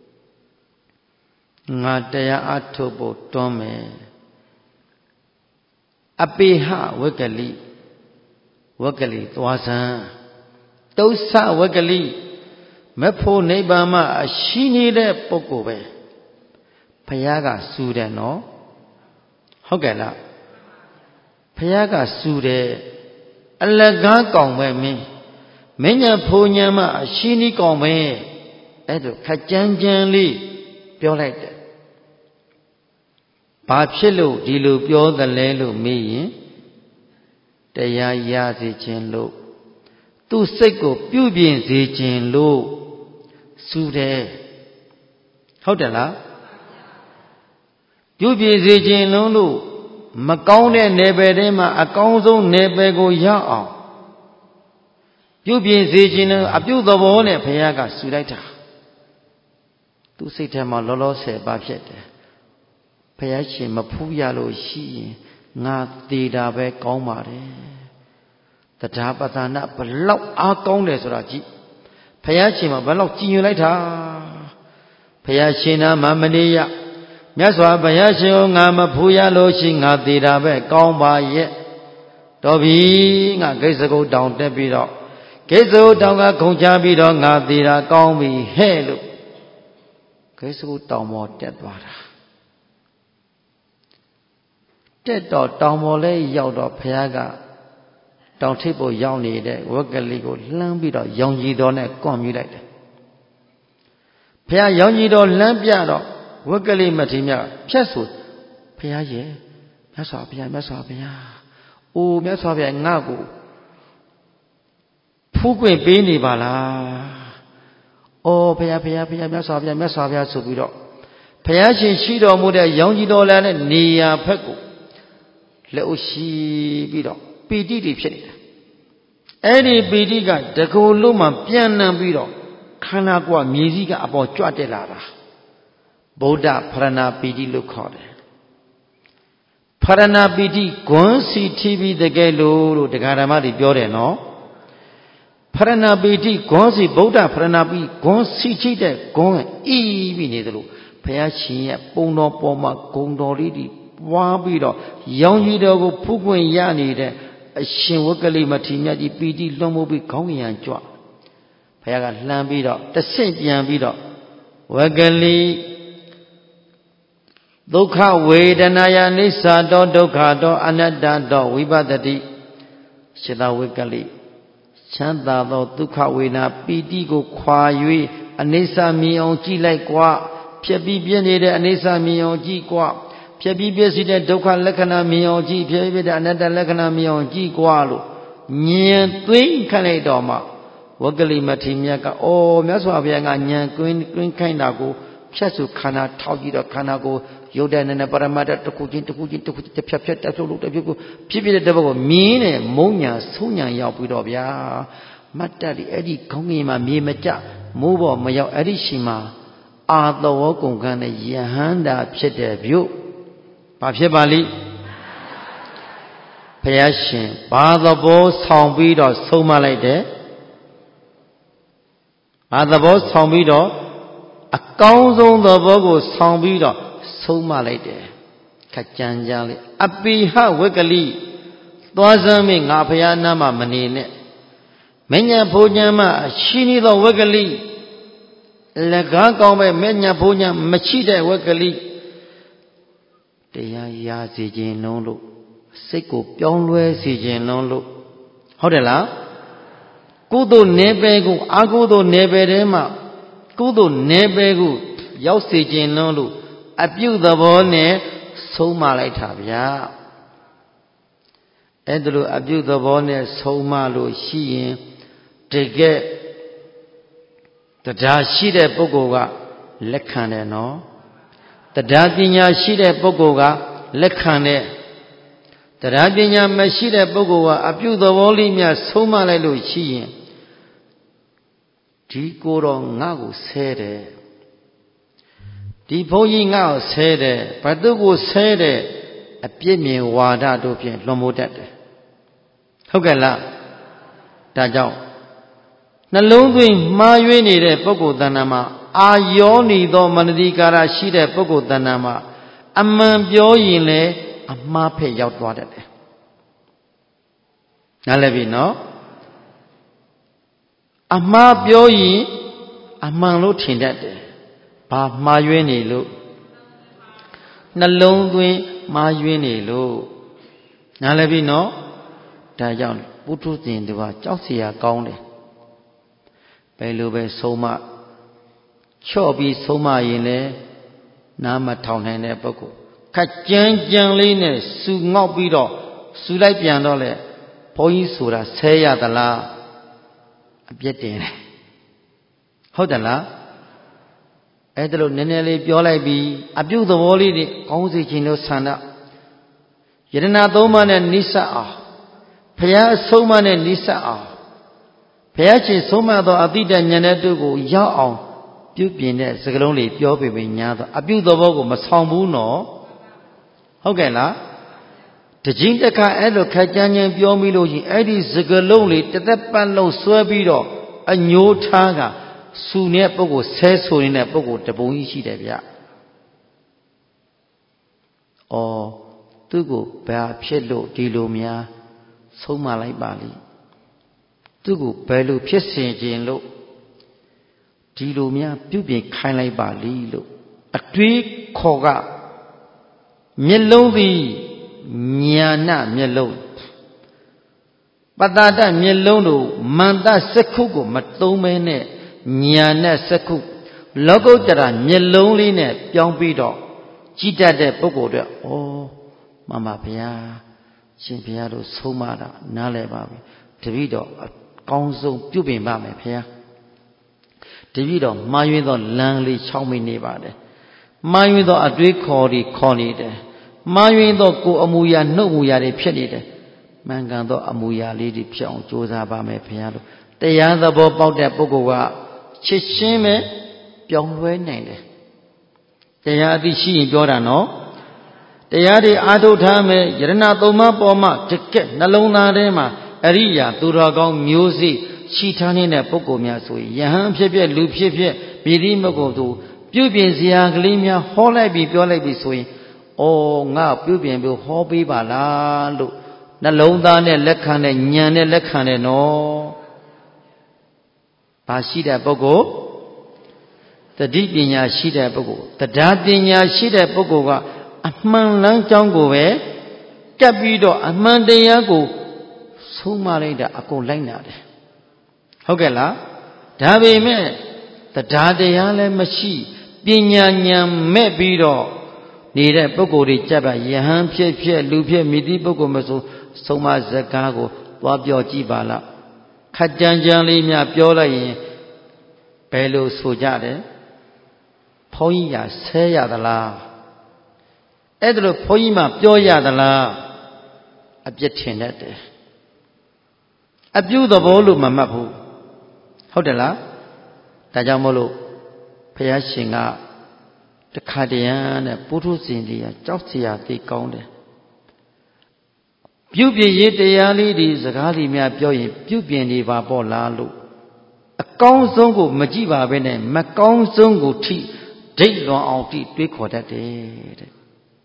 ငါတရားအထုတ်ဖို့တွန်းမယ်အပိဟဝက္ကလိသွားစမ်းတုစ္ဆဝက္ကလိမဖို့နိဗ္ဗာန်မှာအရှိနေတဲ့ပုဂ္ဂိုလ်ပဲဘုရားကစူတယ်နော်ဟုတ်ကဲ့လားဘုရားကစူတယ်အလကားကောင်ပဲမင်းညာဖိုညာမအရှိနီးကောင်ပဲအဲ့ဒါခကြမ်းကြမ်းလေးပြောလိုက်တယ်ဘာဖြစ်လို့ဒီလိုပြောသလဲလို့မေးရင်တရားရစေခြင်းလို့သူ့စိတ်ကိုပြုပြင်စေခြင်းလို့စူတယ်ဟုတ်တယ်လားပြုပြင်စေခြင်းလို့မကောင်းတဲ့နယ်ပယ်ထဲမှာအကောင်းဆုံးနယ်ပယ်ကိုရအောင်ပြုပြင်စေခြင်းနဲ့အပြုသဘောနဲ့ဘုရားကဆူလိုက်တာသူစိတ်ထဲမှာလောလောဆယ်ပါဖြစ်တယ်ဘုရားရှင်မဖူးရလို့ရှိရင်ငါသေးတာပဲကောင်းပါတယ်တရားပသနာဘလောက်အားကောင်းတယ်ဆိုတာကြည့်ဘုရားရှင်မှာဘလောက်ကြည်ညိုလိုက်တာဘုရားရှင်နာမမနေရမြတ်စွာဘုရားရှင်ကိုငါမဖူးရလို့ရှိငါသေးတာပဲကောင်းပါရဲ့တော်ပြီငါဂိတ်စကုတ်တောင်တက်ပြီးတော့ဂိတ်စကုတ်တောင်ကခုန်ချပြီးတော့ငါသေးတာကောင်းပြီဟဲ့လို့ဂိတ်စကုတ်တောင်ပေါ်တက်သွားတာတက်တော့တောင်ပေါ်လဲရောက်တော့ဘုရားကတောင်ထိပ်ပေါ်ရောက်နေတဲ့ဝက္ကလိကိုလှမ်းပြီးတော့ရောင်ကြီးတော်နဲ့ကွန့်မြူလိုက်တယ်ဘုရားရောင်ကြီးတော်လှမ်းပြတော့ဝက္ကလိမထေရမြတ်ဖြတ်ဆိုဘုရားရဲ့မြတ်စွာဘုရားအိုးမြတ်စွာဘုရားငါ့ကိုဖူးခွင့်ပေးနေပါလားဘုရားမြတ်စွာဘုရားဆိုပြီးတော့ဘုရားရှင်ရှိတော်မူတဲ့ရောင်ကြီးတော်လာတဲ့နေရာဘက်ကိုလက်ဦးရှိပြီးတော့ပီတိတွေဖြစ်နေတာအဲ့ဒီပီတိကတကူလုံးမှပြန့်နှံ့ပြီးတော့ခန္ဓာကိုယ်မြေကြီးကအပေါ်ကြွတက်လာတာဗုဒ္ဓဖရဏပီတိလို့ခေါ်တယ်ဖရဏပီတိဂွန်းစီထီပြီးတကယ်လို့တရားဓမ္မတွေပြောတယ်နော်ဖရဏပီတိဂွန်းစီဗုဒ္ဓဖရဏပီဂွန်းစီချိတဲ့ဂွန်းအီးပြီးနေသလိုဘုရားရှင်ရဲ့ပုံတော်ပေါ်မှာဂုံတော်လေးတွေပွားပြီးတော့ရောင်ကြီးတော်ကိုဖူးခွင့်ရနေတဲ့အရှင်ဝကလိမထေရမြတ်ကြီးပီတိလွှမ်းမိုးပြီးခေါင်းရံကြွဘုရားကလှမ်းပြီးတော့တဆင့်ပြန်ပြီးတော့ဝကလိဒုက္ခဝေဒနာယနိစ္စတောဒုက္ခတောအနတ္တတောဝိပဿတိရှင်သာဝကလိချမ်းသာသောဒုက္ခဝေဒနာပီတိကိုခွာ၍အနိစ္စမြင်အောင်ကြည့်လိုက်ကွာဖြစ်ပြီးပြည့်နေတဲ့အနိစ္စမြင်အောင်ကြည့်ကွာဖြစ်ပြီးပြည့်စည်တဲ့ဒုက္ခလက္ခဏာမြင်အောင်ကြည့်ဖြစ်ပြီးတဲ့အနတ္တလက္ခဏာမြင်အောင်ကြည့်ကွာလို့ဉာဏ်သွင်းခန့်လိုက်တော်မှာဝကလိမထေရမြတ်ကမြတ်စွာဘုရားကဉာဏ်သွင်းခိုင်းတာကိုဖြတ်စုခန္ဓာထောက်ကြည့်တော့ခန္ဓာကိုရုပ်တဲ့နဲ့ပရမတ္တတစ်ခုချင်းတစ်ခုချင်းတစ်ခုချင်းတစ်ဖြတ်ဖြတ်တက်ထုတ်လို့တစ်ဖြတ်ကိုဖြစ်ဖြစ်တဲ့တပတ်ကိုမြင်းနဲ့မုံညာဆုံးညာရောက်ပြီးတော့ဗျာမတ်တက်ဒီအဲ့ဒီခေါင်းငင်မှာမြေမကျမိုးပေါ်မရောက်အဲ့ဒီရှင်မှာအာသဝကုန်ခန်းနဲ့ယဟန္တာဖြစ်တဲ့ပြုဘာဖြစ်ပါလိဘုရားရှင်ဘာသဘောဆောင်ပြီးတော့ဆုံးမလိုက်တယ်ဘာသဘောဆောင်ပြီးတော့အကောင်းဆုံးသဘောကိုဆောင်ပြီးတော့ဆုံးမလိုက်တယ်ခက်ကြမ်းကြမ်းလေးအပိဟဝကလိသွားစမ်းမင်းငါဘုရားနာမှာမနေနဲ့မညံဖိုးညံမှာရှိနေသောဝကလိလက်ကားကောင်းပဲမညံဖိုးညံမရှိတဲ့ဝကလိတရားရစေခြင်းလုံးလို့စိတ်ကိုပြောင်းလဲစေခြင်းလုံးလို့ဟုတ်တယ်လားကုသိုလ်နေပယ်ကိုအကုသိုလ်နေပယ်ထဲမှာကုသိုလ်နေပယ်ကိုရောက်စေခြင်းလုံးလို့အပြုသဘောနဲ့ဆုံးမလိုက်တာဗျာအဲ့ဒါလိုအပြုသဘောနဲ့ဆုံးမလို့ရှိရင်တကယ်တရားရှိတဲ့ပုဂ္ဂိုလ်ကလက်ခံတယ်နော်တရားပညာရှိတဲ့ပုဂ္ဂိုလ်ကလက်ခံတဲ့တရားပညာမရှိတဲ့ပုဂ္ဂိုလ်ကအပြုသဘောလေးများဆုံးမလိုက်လို့ရှိရင်ဒီကိုယ်တော်ငါ့ကိုဆဲတယ်ဒီဘုန်းကြီးငါ့ကိုဆဲတယ်ဘသူကိုဆဲတယ်အပြစ်မြင်ဝါဒတို့ဖြင့်လွန်မိုးတတ်တယ်ဟုတ်ကဲ့လားဒါကြောင့်နှလုံးသွင်းမှားယွင်းနေတဲ့ပုဂ္ဂိုလ်တဏ္ဍာမှာအာယောနေသောမနတိကာရရှိတဲ့ပုဂ္ဂိုလ်တဏ္ဍာမှာအမှန်ပြောရင်လည်းအမှားဖက်ရောက်သွားတတ်တယ်နားလည်ပြီနော်အမှားပြောရင်အမှန်လို့ထင်တတ်တယ်ဘာမှားယွင်းနေလို့နှလုံးသွင်းမှားယွင်းနေလို့နားလည်ပြီနော်ဒါကြောင့်ပုထုဇဉ်တို့ကကြောက်เสียကောင်းတယ်ဘယ်လိုပဲဆုံးမချော့ပြီးဆုံးမရင်လည်းနားမထောင်နိုင်တဲ့ပုဂ္ဂိုလ်ခက်ကြမ်းကြမ်းလေးနဲ့စူငေါက်ပြီးတော့စူလိုက်ပြန်တော့လေဘုန်းကြီးဆိုတာဆဲရသလားအပြစ်တင်တယ်ဟုတ်တယ်လားအဲ့ဒါလို့နည်းနည်းလေးပြောလိုက်ပြီးအပြုသဘောလေးတွေကောင်းစေခြင်းလို့ဆန္ဒယတနာသုံးပါးနဲ့နိစ္စအောင်ဘုရားဆုံးမနဲ့နိစ္စအောင်ဘုရားရှင်ဆုံးမသောအတိတ်ဉာဏ်နဲ့တို့ကိုရောက်အောင်ပြုပြင်တဲ့စကားလုံးတွေပြောပေပေညာတော့အပြုသဘောကိုမဆောင်ဘူးနော်ဟုတ်ကဲ့လားတခြင်းတစ်ခါအဲ့လိုခက်ကြမ်းကြမ်းပြောမိလို့ရှင်အဲ့ဒီစကားလုံးလေးတစ်သက်ပတ်လုံးဆွဲပြီးတော့အညိုးထားကစူနေတဲ့ပုဂ္ဂိုလ်ဆဲဆိုနေတဲ့ပုဂ္ဂိုလ်တပုံကြီးရှိတယ်ဗျ။အော်သူ့ကိုဘာဖြစ်လို့ဒီလိုများဆုံးမလိုက်ပါလိမ့်။သူ့ကိုဘယ်လိုဖြစ်စင်ခြင်းလို့ဒီလိုများပြုပြင်ခိုင်းလိုက်ပါလိမ့်လို့အတွေးခေါ်ကမျက်လုံးသည်ညာနာမျက်လုံးပတ္တတမျက်လုံးတို့မန္တစက္ခုကိုမသုံးမဲနဲ့ညာနဲ့စက္ခုလောကုတ္တရာမျက်လုံးလေးနဲ့ပြောင်းပြီးတော့ကြည်တတ်တဲ့ပုဂ္ဂိုလ်တွေမှန်ပါဗျာရှင်ဘုရားတို့ဆုံးမတာနားလည်ပါပြီတပည့်တော်အကောင်းဆုံးပြုပြင်ပါမယ်ဘုရားတပည့်တော်မှားယွင်းသောလမ်းလေး6မိနစ်ပါတယ်မှားယွင်းသောအတွေးခေါ်တွေခေါ်နေတယ်မှားယွင်းသောကိုယ်အမူအရာနှုတ်အမူအရာတွေဖြစ်နေတယ်မှန်ကန်သောအမူအရာလေးတွေဖြစ်အောင်ကြိုးစားပါမယ်ဘုရားလို့တရားသဘောပေါက်တဲ့ပုဂ္ဂိုလ်ကချစ်ရှင်းပဲပြောင်းလဲနိုင်တယ်တရားအသိရှိရင်ပြောတာနော်တရားတွေအားထုတ်ထားမယ်ယရဏသုံးပါးပေါ်မှာတကက်နှလုံးသားထဲမှာအရိယာသူတော်ကောင်းမျိုးစေ့ရှိထားနေတဲ့ပုဂ္ဂိုလ်များဆိုရင်ယဟန်ဖြစ်ဖြစ်လူဖြစ်ဖြစ်မိတိမကုသိုလ်ပြုပြင်စရာကလေးများဟောလိုက်ပြီးပြောလိုက်ပြီးဆိုရင်အော်ငါပြုပြင်ပြီးဟောပေးပါလားလို့နှလုံးသားနဲ့လက်ခံတဲ့ဉာဏ်နဲ့လက်ခံတဲ့နော်ဘာရှိတဲ့ပုဂ္ဂိုလ်တတိပညာရှိတဲ့ပုဂ္ဂိုလ်တရားပညာရှိတဲ့ပုဂ္ဂိုလ်ကအမှန်လမ်းကြောင်းကိုပဲကပ်ပြီးတော့အမှန်တရားကိုဆုံးမလိုက်တာအကုန်လိုက်နာတယ်ဟုတ်ကဲ့လားဒါပေမဲ့တရားတရားလည်းမရှိပညာဉာဏ်မဲ့ပြီးတော့နေတဲ့ပုဂ္ဂိုလ်တွေကြက်ပါယဟန်ဖြစ်ဖြစ်လူဖြစ်မိတိပုဂ္ဂိုလ်မဆိုဆုံးမစကားကိုသွားပြောကြည့်ပါလားခက်ကြမ်းကြမ်းလေးများပြောလိုက်ရင်ဘယ်လိုဆိုကြတယ်ဘုန်းကြီးကဆဲရသလားအဲ့ဒါလို့ဘုန်းကြီးမှပြောရသလားအပြစ်ထင်တတ်တယ်အပြုသဘောလို့မမှတ်ဘူးဟုတ်တယ်လားဒါကြောင့်မို့လို့ဘုရားရှင်ကတခါတည်းနဲ့ပုထုဇဉ်တွေကကြောက်စရာသိကောင်းတယ်ပြုပြင်ရေးတရားလေးဒီစကားလေးများပြောရင်ပြုပြင်နေပါပေါ့လားလို့အကောင်းဆုံးကိုမကြည့်ပါဘဲနဲ့မကောင်းဆုံးကိုထိဒိတ်လွန်အောင်တွေးခေါ်တတ်တယ်တဲ့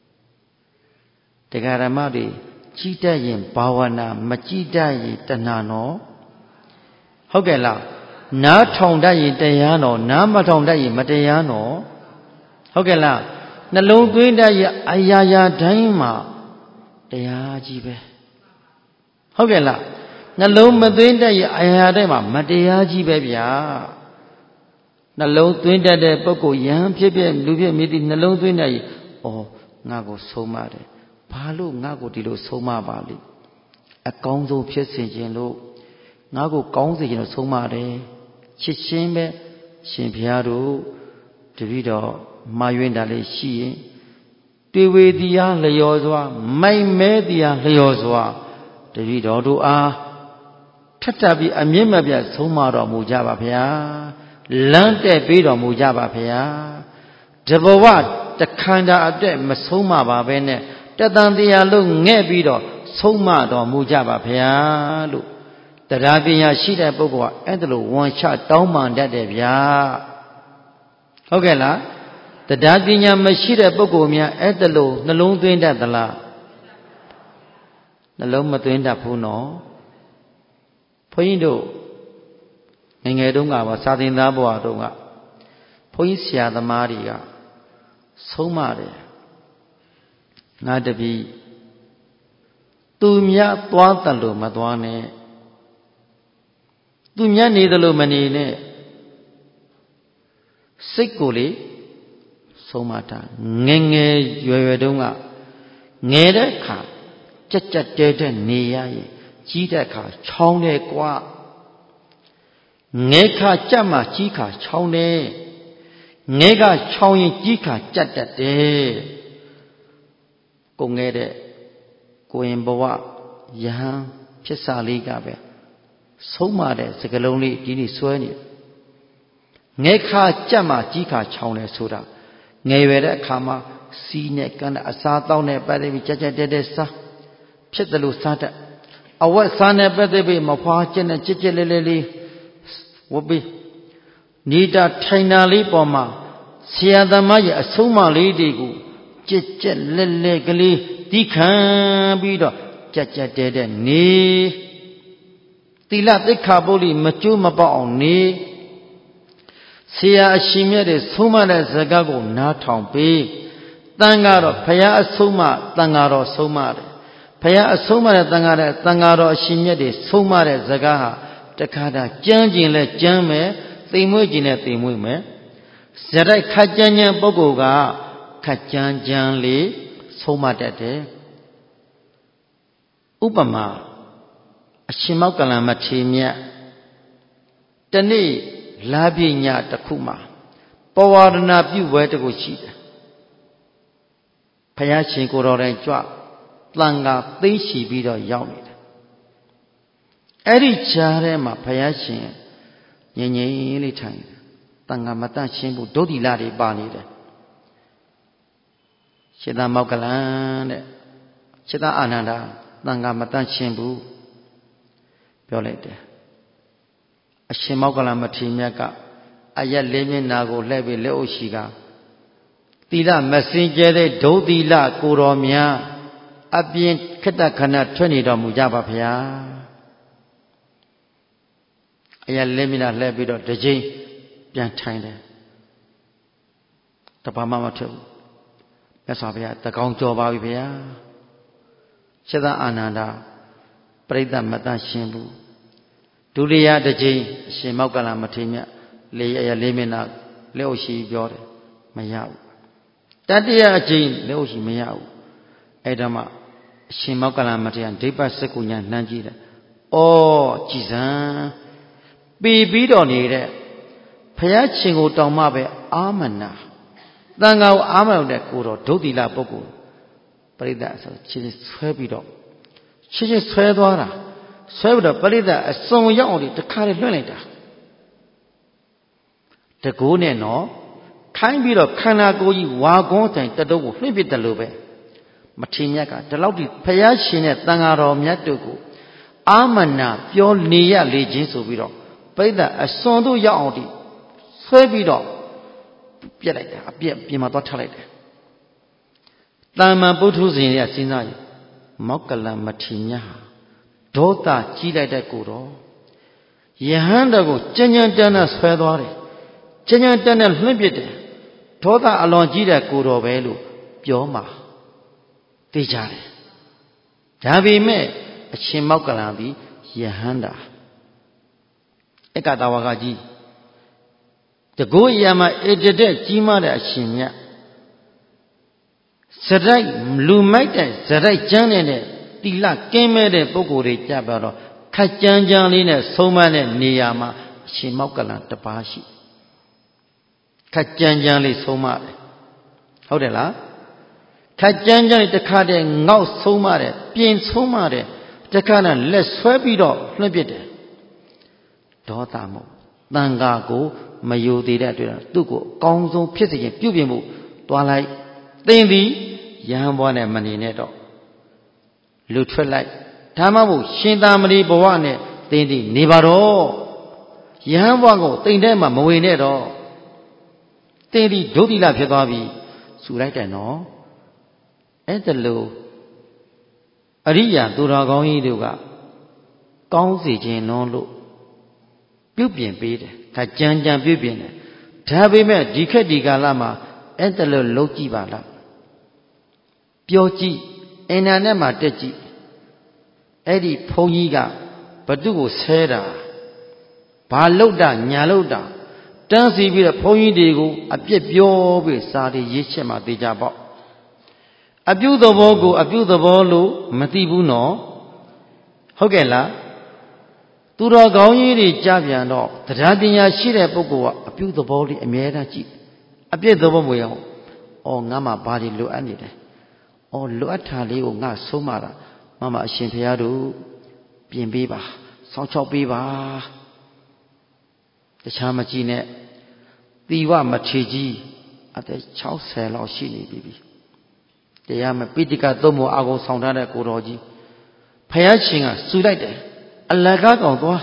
တရားဓမ္မတွေကြီးတတ်ရင်ဘာဝနာမကြီးတတ်ရင်တဏှာနော်ဟုတ်ကဲ့လားနားထောင်တတ်ရင်တရားနော်နားမထောင်တတ်ရင်မတရားနော်ဟုတ်ကဲ့လားနှလုံးသွင်းတတ်ရင်အရာရာတိုင်းမှာတရားကြီးပဲဟုတ်ကဲ့လားနှလုံးမသွင်းတတ်ရင်အရာတိုင်းမှာမတရားကြီးပဲဗျာနှလုံးသွင်းတတ်တဲ့ပုဂ္ဂိုလ်ယဟန်ဖြစ်ဖြစ်လူဖြစ်မိသည်နှလုံးသွင်းတတ်ရင်ဩငါကိုဆုံးမတယ်ဘာလို့ငါကိုဒီလိုဆုံးမပါလိမ့်အကောင်းဆုံးဖြစ်စေခြင်းလို့ငါကိုကောင်းစေခြင်းလို့ဆုံးမတယ်ချစ်ရှင်းပဲရှင်ဘုရားတို့တပည့်တော်မှားယွင်းတာလေးရှိရင်တွေ့ဝေတရားလျော်စွာမိုက်မဲတရားလျော်စွာတပည့်တော်တို့အားထပ်ထပ်ပြီးအမြင့်မပြတ်ဆုံးမတော်မူကြပါဗျာလမ်းတက်ပေးတော်မူကြပါဗျာတဘဝတခန္ဓာအတက်မဆုံးမပါပဲနဲ့တသံတရားလုံးငဲ့ပြီးတော့ဆုံးမတော်မူကြပါဗျာလို့တရားပညာရှိတဲ့ပုဂ္ဂိုလ်ကအဲ့ဒါလိုဝန်ချတောင်းပန်တတ်တယ်ဗျာဟုတ်ကဲ့လားတရားပညာမရှိတဲ့ပုဂ္ဂိုလ်များအဲ့ဒါလိုနှလုံးသွင်းတတ်သလားနှလုံးမသွင်းတတ်ဘူးနော်ဘုန်းကြီးတို့ငယ်တုန်းကပါစာသင်သားဘဝတုန်းကဘုန်းကြီးဆရာသမားတွေကဆုံးမတယ်ငါတပည့်သူများသွားတယ်လို့မသွားနဲ့သူများနေတယ်လို့မနေနဲ့စိတ်ကိုလေဆုံးမတာငယ်ငယ်ရွယ်ရွယ်တုန်းကငယ်တဲ့အခါကြက်ကြက်တဲတဲနေရရင်ကြီးတဲ့အခါချောင်းတယ်ကွာငယ်ခါကြက်မှကြီးခါချောင်းတယ်ငယ်ကချောင်းရင်ကြီးခါကြက်တတ်တယ်ကိုငယ်တဲ့ကိုရင်ဘဝယဟန်ဖြစ်စာလေးကပဲဆုံးမတဲ့စကလုံးလေးဒီနေ့စွဲနေငယ်ခါကြက်မှကြီးခါချောင်းတယ်ဆိုတာငယ်ရွယ်တဲ့အခါမှာစီးနဲ့ကန်းတဲ့အစားတောင်းနဲ့ပတ်သက်ပြီးကြက်ကြက်တဲတဲစားဖြစ်တယ်လို့စားတတ်အဝတ်စားနဲ့ပတ်သက်ပြီးမဖွာချက်နဲ့ကြက်ကြက်လဲလဲလေးဝတ်ပြီးနေတာထိုင်တာလေးပေါ်မှာဆရာသမားရဲ့အဆုံးအမလေးတွေကိုကြက်ကြက်လဲလဲကလေးတီးခံပြီးတော့ကြက်ကြက်တဲတဲနေသီလသိက္ခာပုဒ်လိမကျိုးမပေါက်အောင်နေဆရာအရှင်မြတ်တွေဆုံးမတဲ့စကားကိုနားထောင်ပေးတန်ကတော့ဘုရားအဆုံးမတန်ဃာတော်ဆုံးမတယ်ဘုရားအဆုံးမတဲ့တန်ဃာတော်အရှင်မြတ်တွေဆုံးမတဲ့စကားဟာတခါတည်းကြမ်းကျင်လဲကြမ်းမယ်သိမ်မွေ့ကျင်လဲသိမ်မွေ့မယ်ဇရိုက်ခက်ကြမ်းကြမ်းပုဂ္ဂိုလ်ကခက်ကြမ်းကြမ်းလေးဆုံးမတတ်တယ်ဥပမာအရှင်မောက္ကလံမထေရမြတ်တနေ့လာပြညတစ်ခုမှာပဝါဒနာပြုပွဲတစ်ခုရှိတယ်ဘုရားရှင်ကိုယ်တော်တိုင်ကြွသံဃာသိရှိပြီးတော့ရောက်နေတယ်အဲ့ဒီကြားထဲမှာဘုရားရှင်ငြိမ်ငြိမ်လေးထိုင်တယ်သံဃာမတန့်ရှင်းဖို့ဒုတိလတွေပါနေတယ်ရှင်သာမောက္ကလန်တဲ့ရှင်သာအာနန္ဒာသံဃာမတန့်ရှင်းဘူးပြောလိုက်တယ်အရှင်မောက္ကလန်မထေရမြတ်ကအရက်လေးမျက်နာကိုလှည့်ပြီးလက်အုပ်ရှိကသီလမစင်ကြဲတဲ့ဒုသီလကိုတော်များအပြင်ခတ္တခဏထွက်နေတော်မူကြပါဗျာအရက်လေးမျက်နာလှည့်ပြီးတော့တစ်ချိန်ပြန်ထိုင်တယ်တပါးမှမထွက်ဘူးမြတ်စွာဘုရားတကောင်ကြော်ပါပြီဗျာရှင်သာအာနန္ဒာပရိသတ်မတန့်ရှင်းဘူးဒုတိယတစ်ချိန်အရှင်မောက္ကလန်မထေရမြတ်လေးမျက်နှာလက်အုပ်ရှိပြောတယ်မရဘူးတတိယအချိန်လက်အုပ်ရှိမရဘူးအဲ့ဒါမှအရှင်မောက္ကလန်မထေရဒိဗ္ဗစကုညာနှမ်းကြည့်တယ်ဩကြည်စံပြီးတော့နေတဲ့ဘုရားရှင်ကိုတောင်းမှပဲအာမနာသံဃာကိုအာမနာတဲ့ကိုတော်ဒုတိလပုဂ္ဂိုလ်ပရိသတ်ဆိုချင်းဆွဲပြီးတော့ချင်းဆွဲသွားတာဆွဲပြီးတော့ပရိသတ်အစုံရောက်အောင်တခါလေးလွှင့်လိုက်တာတကိုးနဲ့နော်ခိုင်းပြီးတော့ခန္ဓာကိုယ်ကြီးဝါကွန်းတိုင်တတုံးကိုလွှင့်ပစ်တယ်လို့ပဲမထေရမြတ်ကဒီလောက်ဒီဘုရားရှင်နဲ့သံဃာတော်မြတ်တို့ကိုအာမနာပြောနေရလေခြင်းဆိုပြီးတော့ပရိသတ်အစွန်တို့ရောက်အောင်ဆွဲပြီးတော့ပြက်လိုက်တာအပြက်ပြင်မှာသွားထလိုက်တယ်တာမန်ပုထုဇဉ်တွေကစဉ်းစားရင်မောက္ကလန်မထေရမြတ်ဟာဒေါသကြီးလိုက်တဲ့ကိုတော်ယဟန်တော်ကိုကြံ့ကြံ့တန်းတန်းဆွဲသွားတယ်ကြံ့ကြံ့တန်းတန်းလွှင့်ပစ်တယ်ဒေါသအလွန်ကြီးတဲ့ကိုတော်ပဲလို့ပြောမှာသိကြတယ်ဒါပေမဲ့အရှင်မောက္ကလန်သည်ယဟန်တာဧကတာဝကကြီးတကုအရာမှာဧတတဲ့ကြီးမားတဲ့အရှင်မြတ်ဇရိုက်လူမိုက်တဲ့ဇရိုက်ကျမ်းတဲ့တိလကင်းမဲ့တဲ့ပုဂ္ဂိုလ်တွေကြပါတော့ခက်ကြမ်းကြမ်းလေးနဲ့ဆုံးမတဲ့နေရာမှာအရှင်မောက္ကလန်တပါးရှိခက်ကြမ်းကြမ်းလေးဆုံးမတယ်ဟုတ်တယ်လားခက်ကြမ်းကြမ်းလေးတစ်ခါတည်းငေါက်ဆုံးမတယ်ပြင်ဆုံးမတယ်တစ်ခါနဲ့လက်ဆွဲပြီးတော့လွှင့်ပစ်တယ်ဒေါသမို့တန်ဃာကိုမယိုသေးတဲ့အတွက်သူ့ကိုအကောင်းဆုံးဖြစ်စေခြင်းပြုပြင်မှုသွားလိုက်သင်သည်ယဟန်ဘဝနဲ့မနေနဲ့တော့လူထွက်လိုက်ဒါမှမဟုတ်ရှင်သာမဏေဘဝနဲ့သင်သည်နေပါတော့ယဟန်ဘဝကိုတိမ်ထဲမှာမဝင်နဲ့တော့သင်သည်ဒုတိလဖြစ်သွားပြီဆူလိုက်တယ်နော်အဲ့ဒါလို့အရိယာသူတော်ကောင်းကြီးတို့ကကောင်းစေခြင်းနော်လို့ပြုပြင်ပေးတယ်ဒါကြံကြံပြုပြင်တယ်ဒါပေမဲ့ဒီခက်ဒီကာလမှာအဲ့ဒါလို့လုံးကြည့်ပါလားပြောကြည့်အင်တာနက်မှာတက်ကြည့်အဲ့ဒီဘုန်းကြီးကဘသူ့ကိုဆဲတာဘာလုတ်တာညာလုတ်တာတန်းစီပြီးတော့ဘုန်းကြီးတွေကိုအပြစ်ပြောပြီးစာတွေရေးချက်မှသိကြပေါ့အပြုသဘောကိုအပြုသဘောလို့မသိဘူးနော်ဟုတ်ကဲ့လားသူတော်ကောင်းကြီးတွေကြားပြန်တော့တရားပညာရှိတဲ့ပုဂ္ဂိုလ်ကအပြုသဘောလေးအမြဲတမ်းကြည့်အပြစ်သဘောမဝင်အောင်ငါမှဘာတွေလိုအပ်နေတယ်လိုအပ်တာလေးကိုငါဆုံးမတာမအရှင်ဘုရားတို့ပြင်ပေးပါစောင့်ချောက်ပေးပါတခြားမကြည့်နဲ့သီဝမထေကြီးအသက်60လောက်ရှိနေပြီတရားမပိဋကသုံးဖို့အာကုန်ဆောင်ထားတဲ့ကိုတော်ကြီးဘုရားရှင်ကစူလိုက်တယ်အလကားကောင်သွား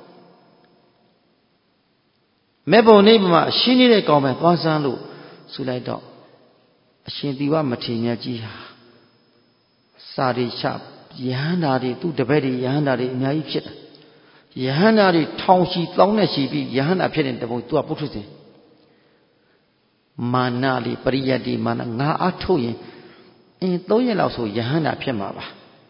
မေဘုံနေမှာရှင်းနေတဲ့ကောင်ပဲသွားစမ်းလို့စူလိုက်တော့အရှင်သီဝမထေရကြီးဟာစာရိချယဟန္တာတွေသူ့တပည့်တွေယဟန္တာတွေအများကြီးဖြစ်တယ်ယဟန္တာတွေထောင်ချီတောင်းနဲ့ချီပြီးယဟန္တာဖြစ်တဲ့တပုံသူကပုထုဇဉ်မာနလေးပရိယတ်ဒီမာနငါအထုတ်ရင်3ရက်လောက်ဆိုယဟန္တာဖြစ်မှာပါ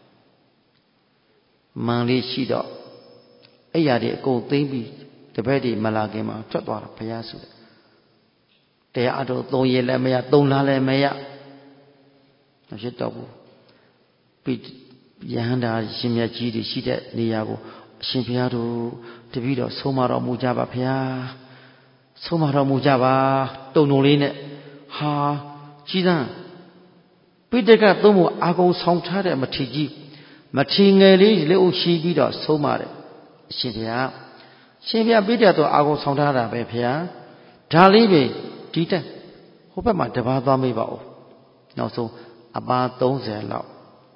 မန်လေးရှိတော့အဲ့ရတွေအကုန်သိမ့်ပြီးတပည့်တွေမလာခင်မှာထွက်သွားတာဘုရားဆိုတယ်တရားအထုတ်3ရက်လည်းမရ3လလည်းမရမဖြစ်တော့ဘူးပြီးယဟန္တာရှင်မြတ်ကြီးတွေရှိတဲ့နေရာကိုအရှင်ဘုရားတို့တပည့်တော်ဆုံးမတော်မူကြပါဘုရားဆုံးမတော်မူကြပါတုံတုံလေးနဲ့ဟာကြီးစမ်းပိပိဋကသုံးဖို့အာကုန်ဆောင်ထားတဲ့မထီကြီးမထီငယ်လေးလက်အုပ်ရှိပြီးတော့ဆုံးပါတယ်အရှင်ဘုရားရှင်ဘုရားပိဋကတော့အာကုန်ဆောင်ထားတာပဲဘုရားဒါလေးပဲဒီတက်ဟိုဘက်မှာတပါးသွားမေးပါဦးနောက်ဆုံးအပါ30လောက်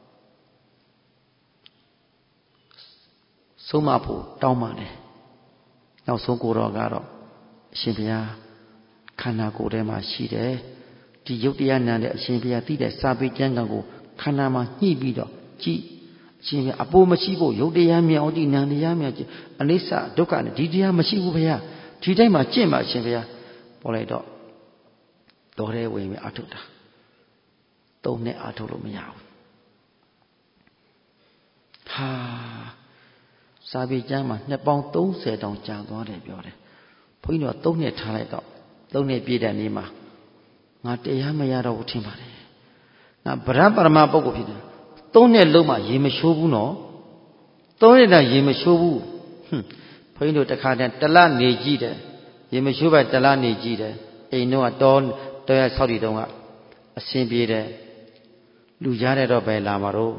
ဆုံးမဖို့တောင်းပါတယ်နောက်ဆုံးကိုတော်ကတော့အရှင်ဘုရားခန္ဓာကိုယ်ထဲမှာရှိတယ်ဒီယုတ်တရားနာတဲ့အရှင်ဘုရားသိတဲ့စာပေကျမ်းဂန်ကိုခန္ဓာမှာညှိပြီးတော့ကြည်အရှင်ဘုရားအပိုးမရှိဖို့ယုတ်တရားမြောက်ကြည့်နာတရားမြောက်ကြည့်အနိစ္စဒုက္ခနဲ့ဒီတရားမရှိဘူးဘုရားဒီတိုင်းမှာကျင့်ပါအရှင်ဘုရားပေါ်လိုက်တော့တော်ရဲဝင်ပြီးအထုတ်တာ3နှစ်အထုတ်လို့မရဘူးဟာစာပေကျမ်းမှာနှစ်ပေါင်း30တောင်ကြာသွားတယ်ပြောတယ်ဘုန်းကြီးတို့3နှစ်ထားလိုက်တော့3နှစ်ပြည့်တဲ့နေ့မှာငါတရားမရတော့ဘူးထင်ပါတယ်ငါဗရပရမပုဂ္ဂိုလ်ဖြစ်တယ်3နှစ်လုံးမှရေမရှိုးဘူးနော်3နှစ်တာရေမရှိုးဘူးဘုန်းကြီးတို့တခါတည်းတလနေကြည့်တယ်ရေမရှိုးပဲတလနေကြည့်တယ်အိမ်တော့တော်ရဆောက်တည်တုန်းကအဆင်ပြေတယ်လူကြားတဲ့တော့ပဲလာမှာတော့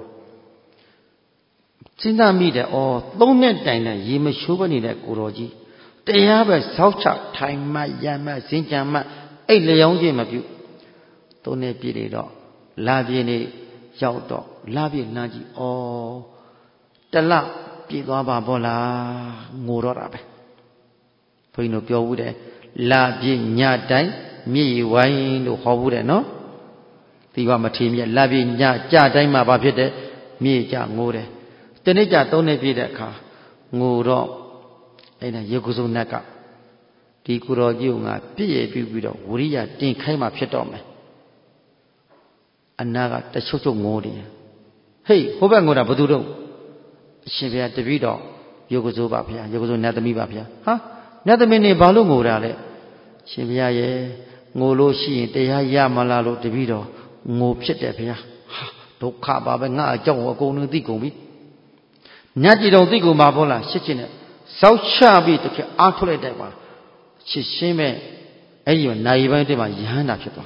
စဉ်းစားမိတယ်ဩ3နှစ်တိုင်နဲ့ရေမရှိုးပဲနေတဲ့ကိုတော်ကြီးတရားပဲစောက်ချထိုင်မှရမှစင်ကြံမှအဲ့လျောင်းခြင်းမပြု3နှစ်ပြည့်နေတော့လာပြည့်နေရောက်တော့လာပြည့်နှမ်းကြည့်ဩတလပြည့်သွားပါဘောလားငိုတော့တာပဲဘုန်းကြီးတို့ပြောဘူးတယ်လာပြည့်ညတိုင်းမြေဝိုင်းလို့ဟောဘူးတယ်နော်ဒီကမထီမြက်လာပြည့်ညကြတိုင်းမှာဘာဖြစ်တယ်မြေကြငိုတယ်တနေ့ကြ3နှစ်ပြည့်တဲ့အခါငိုတော့အဲ့ဒါရေကုစုံနတ်ကဒီကိုတော်ကြီးကငါပြည့်ရပြုပြီးတော့ဝိရိယတင်ခိုင်းမှဖြစ်တော့မယ်အနာကတချုပ်ချုပ်ငိုတယ်ဟေးဟိုဘက်ငိုတာဘယ်သူတော့အရှင်ဘုရားတပည့်တော်ရေကုစုပါဗျာရေကုစုနတ်သမီးပါဗျာဟာနတ်သမီးနေဘာလို့ငိုတာလဲရှင်ဘုရားရဲ့ငိုလို့ရှိရင်တရားရမလားလို့တပည့်တော်ငိုဖြစ်တယ်ဗျာဟာဒုက္ခပါပဲငါအကြောင်းကိုအကုန်လုံးသိကုန်ပြီညကြည်တော်သိကုန်ပါဘောလားရှစ်ချင်းနဲ့စောက်ချပြီးတခါအားထုတ်လိုက်တဲ့ပါရှစ်ရှင်းမဲ့အဲ့ဒီနိုင်ပိုင်းတည်းမှာယဟန္တာဖြစ်သွား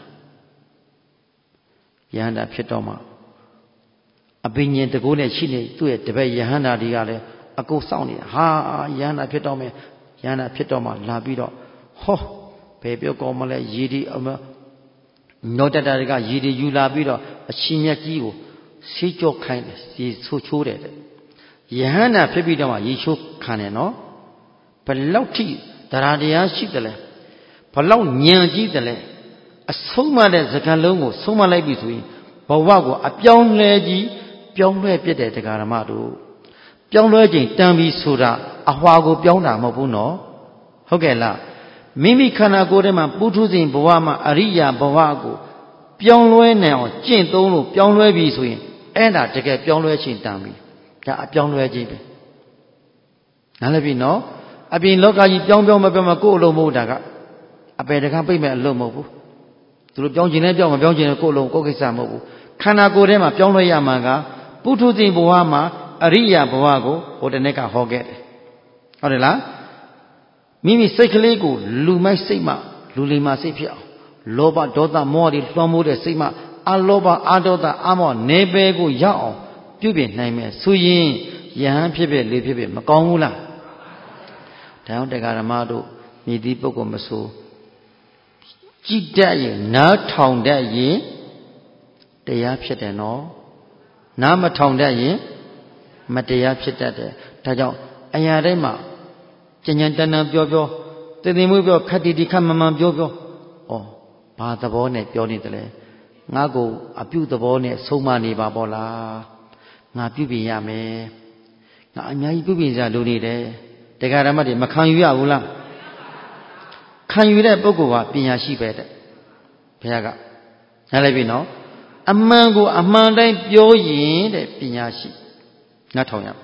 ယဟန္တာဖြစ်တော့မှအဘိညာဉ်တကိုးနဲ့ရှိနေသူ့ရဲ့တပည့်ယဟန္တာတွေကလည်းအကုန်စောင့်နေတာဟာယဟန္တာဖြစ်တော့မယ်ယဟန္တာဖြစ်တော့မှလာပြီးတော့ဟောဘယ်ပြောကောမလဲရည်ဒီနောတတတွေကရည်ဒီယူလာပြီးတော့အရှင်မြတ်ကြီးကိုဆေးကြောခိုင်းတယ်ရေဆိုးချိုးတယ်တဲ့ယဟန္တာဖြစ်ပြီးတော့မှရေချိုးခံတယ်နော်ဘလောက်ထိတရားတရားရှိတယ်လဲဘလောက်ဉာဏ်ကြီးတယ်လဲအဆုံးမတဲ့စကားလုံးကိုဆုံးမလိုက်ပြီဆိုရင်ဘဝကိုအပြောင်းလဲကြီးပြောင်းလဲပြတဲ့တရားဓမ္မတို့ပြောင်းလဲခြင်းတန်ပြီဆိုတာအဟွာကိုပြောင်းတာမဟုတ်ဘူးနော်ဟုတ်ကဲ့လားမိမိခန္ဓာကိုယ်ထဲမှာပုထုဇဉ်ဘဝမှာအရိယာဘဝကိုပြောင်းလဲနိုင်အောင်ကျင့်သုံးလို့ပြောင်းလဲပြီဆိုရင်အဲ့ဒါတကယ်ပြောင်းလဲခြင်းတန်ပြီဒါအပြောင်းလဲခြင်းပဲနားလည်ပြီနော်အပြင်လောကကြီးပြောင်းမပြောင်းကိုယ့်အလုံးမဟုတ်တာကအပေတကားပြိမဲ့အလုံးမဟုတ်ဘူးသူတို့ပြောင်းခြင်းနဲ့ပြောင်းမပြောင်းခြင်းနဲ့ကိုယ့်အလုံးကိုယ့်ကိစ္စမဟုတ်ဘူးခန္ဓာကိုယ်ထဲမှာပြောင်းလဲရမှာကပုထုဇဉ်ဘဝမှာအရိယာဘဝကိုဟိုတနေ့ကဟောခဲ့တယ်ဟုတ်တယ်လားမိမိစိတ်ကလေးကိုလူမိုက်စိတ်မှလူလိမ္မာစိတ်ဖြစ်အောင်လောဘဒေါသမောဟတွေလွှမ်းမိုးတဲ့စိတ်မှအလောဘအဒေါသအမောဟနေပယ်ကိုရောက်အောင်ပြုပြင်နိုင်မယ်ဆိုရင်ယဟန်ဖြစ်လေဖြစ်မကောင်းဘူးလားဒါကြောင့်တရားဓမ္မတို့မြည်သည့်ပုဂ္ဂိုလ်မဆိုကြည်တတ်ရင်နားထောင်တတ်ရင်တရားဖြစ်တယ်နော်နားမထောင်တတ်ရင်မတရားဖြစ်တတ်တယ်ဒါကြောင့်အရာတိုင်းမှာကျဉ်တန်ပြောတည်တည်မွေးပြောခက်တီတီခက်မမှန်ပြောဩဘာသဘောနဲ့ပြောနေတယ်လဲငါကိုအပြုသဘောနဲ့ဆုံးမနေပါပေါ့လားငါပြုပြင်ရမယ်ငါအများကြီးပြုပြင်စရာလိုနေတယ်တရားဓမ္မတွေမခံယူရဘူးလားခံယူတဲ့ပုဂ္ဂိုလ်ကပညာရှိပဲတဲ့ဘုရားကနားလည်ပြီနော်အမှန်ကိုအမှန်တိုင်းပြောရင်တဲ့ပညာရှိနားထောင်ရ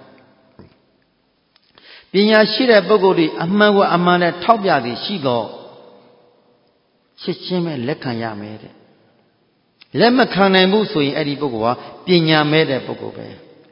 ပညာရှိတဲ့ပုဂ္ဂိုလ်တွေအမှန်ကိုအမှန်နဲ့ထောက်ပြသည်ရှိတော့ရှင်းရှင်းပဲလက်ခံရမယ်တဲ့လက်မခံနိုင်ဘူးဆိုရင်အဲ့ဒီပုဂ္ဂိုလ်ကပညာမဲ့တဲ့ပုဂ္ဂိုလ်ပဲ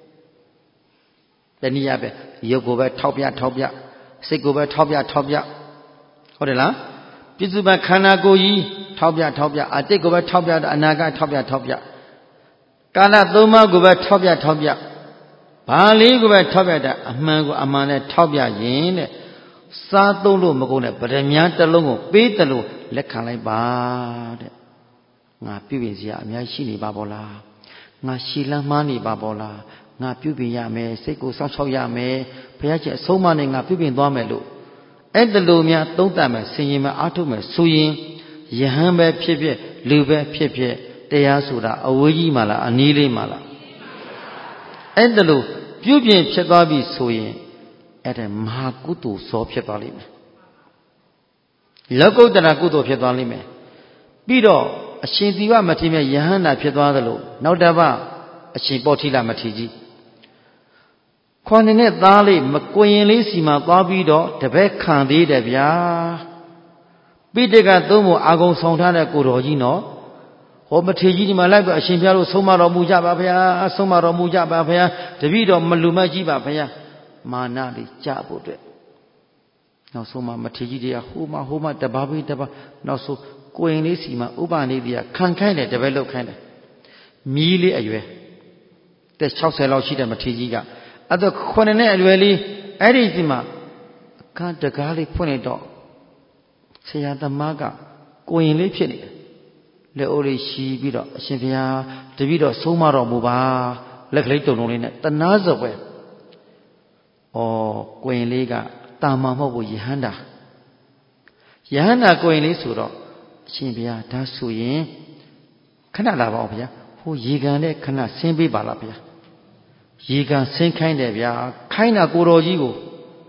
တနည်းအားဖြင့်ရုပ်ကိုပဲထောက်ပြစိတ်ကိုပဲထောက်ပြဟုတ်တယ်လားပြစ္စုပန်ခန္ဓာကိုယ်ကြီးထောက်ပြအတိတ်ကိုပဲထောက်ပြအနာဂတ်ထောက်ပြကာလသုံးပါးကိုပဲထောက်ပြဘာလေးကိုပဲထောက်ပြတာအမှန်ကိုအမှန်နဲ့ထောက်ပြရင်တဲ့စားသုံးလို့မကုန်တဲ့ဗရမ ्या တစ်လုံးကိုပေးတယ်လို့လက်ခံလိုက်ပါတဲ့ငါပြုပြင်စရာအများရှိနေပါဘောလားငါရှည်လန်းမှားနေပါဘောလားငါပြုပြင်ရမယ်စိတ်ကိုစောင့်ရှောက်ရမယ်ဘုရားရှင်အဆုံးအမနဲ့ငါပြုပြင်သွားမယ်လို့အဲ့ဒါလိုများသုံးသပ်မယ်ဆင်ခြင်မယ်အားထုတ်မယ်ဆိုရင်ယဟန်ပဲဖြစ်ဖြစ်လူပဲဖြစ်ဖြစ်တရားဆိုတာအဝေးကြီးမှလားအနည်းလေးမှလားအဲ့ဒါလိုပြုပြင်ဖြစ်သွားပြီဆိုရင်အဲ့ဒါမဟာကုသိုလ်ဇောဖြစ်သွားလိမ့်မယ်လောကုတ္တရာကုသိုလ်ဖြစ်သွားလိမ့်မယ်ပြီးတော့အရှင်သီဝမထေရမြတ်ယဟန္တာဖြစ်သွားသလိုနောက်တစ်ပတ်အရှင်ပေါဋိလမထေရကြီးခွန်နဲ့သားလေးမကွင်ရင်လေးစီမှာသွားပြီးတော့တပည့်ခံသေးတယ်ဗျာပိဋကသုံးဖို့အာဂုံဆောင်ထားတဲ့ကိုတော်ကြီးနော်ဟောမထေရကြီးဒီမှာလိုက်ပြီးအရှင်ဘုရားတို့ဆုံးမတော်မူကြပါဗျာဆုံးမတော်မူကြပါဗျာတပည့်တော်မလူမကြီးပါဗျာမာနလေးကြဖို့အတွက်နောက်ဆုံးမှမထေရကြီးတွေကဟိုမှတပါးပြီးတပါးနောက်ဆုံးကိုရင်လေးစီမှာဥပနိတိယခံခိုင်းတယ်တပည့်လောက်ခိုင်းတယ်မြီးလေးအရွယ်တက်60လောက်ရှိတဲ့မထေရကြီးကအဲ့တော့9နဲ့အရွယ်လေးအဲ့ဒီစီမှာအခန်းတကားလေးဖွင့်လိုက်တော့ဆရာသမားကကိုရင်လေးဖြစ်နေတယ်လက်အိုးလေးရှီပြီးတော့အရှင်ဘုရားတပည့်တော်ဆုံးမတော်မူပါလက်ကလေးတုံတုံလေးနဲ့တနာစပွဲကိုရင်လေးကတာမန်မဟုတ်ဘူးယဟန္တာကိုရင်လေးဆိုတော့အရှင်ဘုရားဒါဆိုရင်ခဏလာပါအောင်ဗျာဟိုရေကန်နဲ့ခဏဆင်းပေးပါလားဗျာရေကန်ဆင်းခိုင်းတယ်ဗျာခိုင်းတာကိုတော်ကြီးကို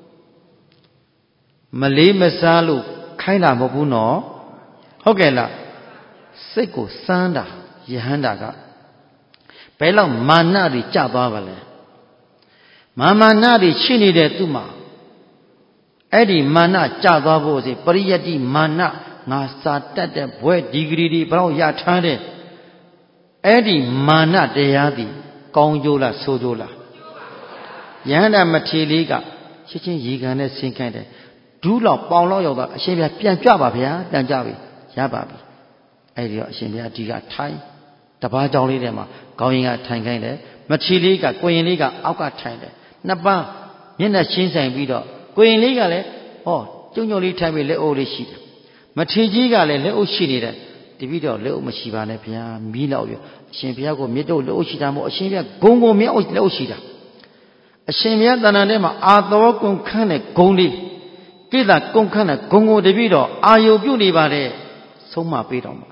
မလေးမစားလို့ခိုင်းတာမဟုတ်ဘူးနော်ဟုတ်ကဲ့လားစိတ်ကိုစမ်းတာယဟန္တာကဘယ်လောက်မာနတွေကျသွားပါလဲမာနတွေရှိနေတဲ့သူ့မှာအဲ့ဒီမာနကျသွားဖို့စီပရိယတ္တိမာနငါစာတတ်တဲ့ဘွဲဒီဂရီတွေဘယ်တော့ရထားတဲ့အဲ့ဒီမာနတရားသည်ကောင်းကျိုးလားဆိုးကျိုးလားယဟန္တာမထေရလေးကချက်ချင်းရေကန်နဲ့ဆင်းခိုင်းတယ်ဒူးလောက်ပေါင်လောက်ရောက်တော့အရှင်ဘုရားပြန်ကြပါဗျာပြန်ကြပြီရပါပြီအဲ့ဒီတော့အရှင်ဘုရားဒီကထိုင်တပားကြောင်လေးထဲမှာခေါင်းရင်ကထိုင်ခိုင်းတယ်မထေရလေးကကိုရင်လေးကအောက်ကထိုင်တယ်နှစ်ပန်းမျက်နှာရှင်းဆိုင်ပြီးတော့ကိုရင်လေးကလည်းကျုံလေးထိုင်ပြီးလက်အိုးလေးရှိတယ်မထေရကြီးကလည်းလက်အိုးရှိနေတယ်တပည့်တော်လက်အိုးမရှိပါနဲ့ဗျာမီးလောက်ရအရှင်ဘုရားကိုမြတ်တို့လက်အိုးရှိတာမဟုတ်အရှင်ဘုရားဂုံကိုမြတ်လက်အိုးရှိတာအရှင်ဘုရားတဏ္ဍာထဲမှာအာသောကုန်ခန့်တဲ့ဂုံလေးကိစ္စကုန်ခန့်တဲ့ဂုံကိုတပည့်တော်အာယုပြုနေပါတဲ့ဆုံးမပေးတော်မှာ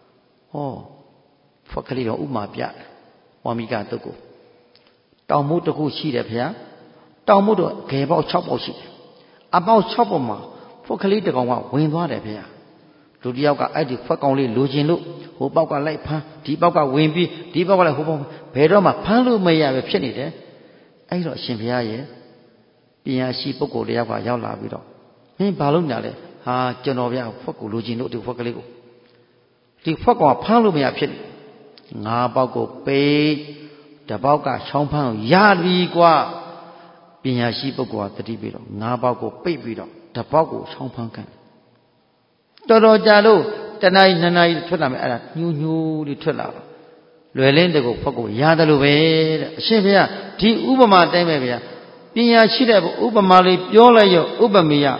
ဖွက်ကလေးတော်ဥမာပြဝါမိကတုတ်ကိုတောင်မိုးတစ်ခုရှိတယ်ဗျာတောင်မိုးတော့ဂယ်ပေါက်6ပေါက်ရှိတယ်အပေါက်6ပေါက်မှာဖွက်ကလေးတစ်ကောင်ကဝင်သွားတယ်ဗျာလူတစ်ယောက်ကအဲ့ဒီဖွက်ကောင်လေးလိုချင်လို့ဟိုပေါက်ကလိုက်ဖမ်းဒီပေါက်ကဝင်ပြီးဒီပေါက်ကလည်းဟိုပေါက်ဘယ်တော့မှဖမ်းလို့မရပဲဖြစ်နေတယ်အဲ့တော့အရှင်ဘုရားရဲ့ပညာရှိပုဂ္ဂိုလ်တစ်ယောက်ကရောက်လာပြီးတော့မင်းဘာလုပ်ညာလဲဟာကျွန်တော်ဗျာဖွက်ကိုလိုချင်လို့ဒီဖွက်ကလေးကိုဒီဖွက်ကောင်ဖမ်းလို့မရဖြစ်နေငါးပေါက်ကိုပိတ်တပေါက်ကချောင်းဖမ်းရပြီကွာပညာရှိပုဂ္ဂိုလ်ကတတိပြီးတော့ငါးပေါက်ကိုပိတ်ပြီးတော့တပေါက်ကိုချောင်းဖမ်းကန်တော်တော်ကြာလို့တနားရီနှစ်နာရီထွက်လာမယ်အဲ့ဒါညူလေးထွက်လာတော့လွယ်လင်းတကူဖွက်ကိုရတယ်လို့ပဲတဲ့အရှင်ဘုရားဒီဥပမာတိုင်းပဲဗျာပညာရှိတဲ့ဥပမာလေးပြောလိုက်ရောဥပမေယ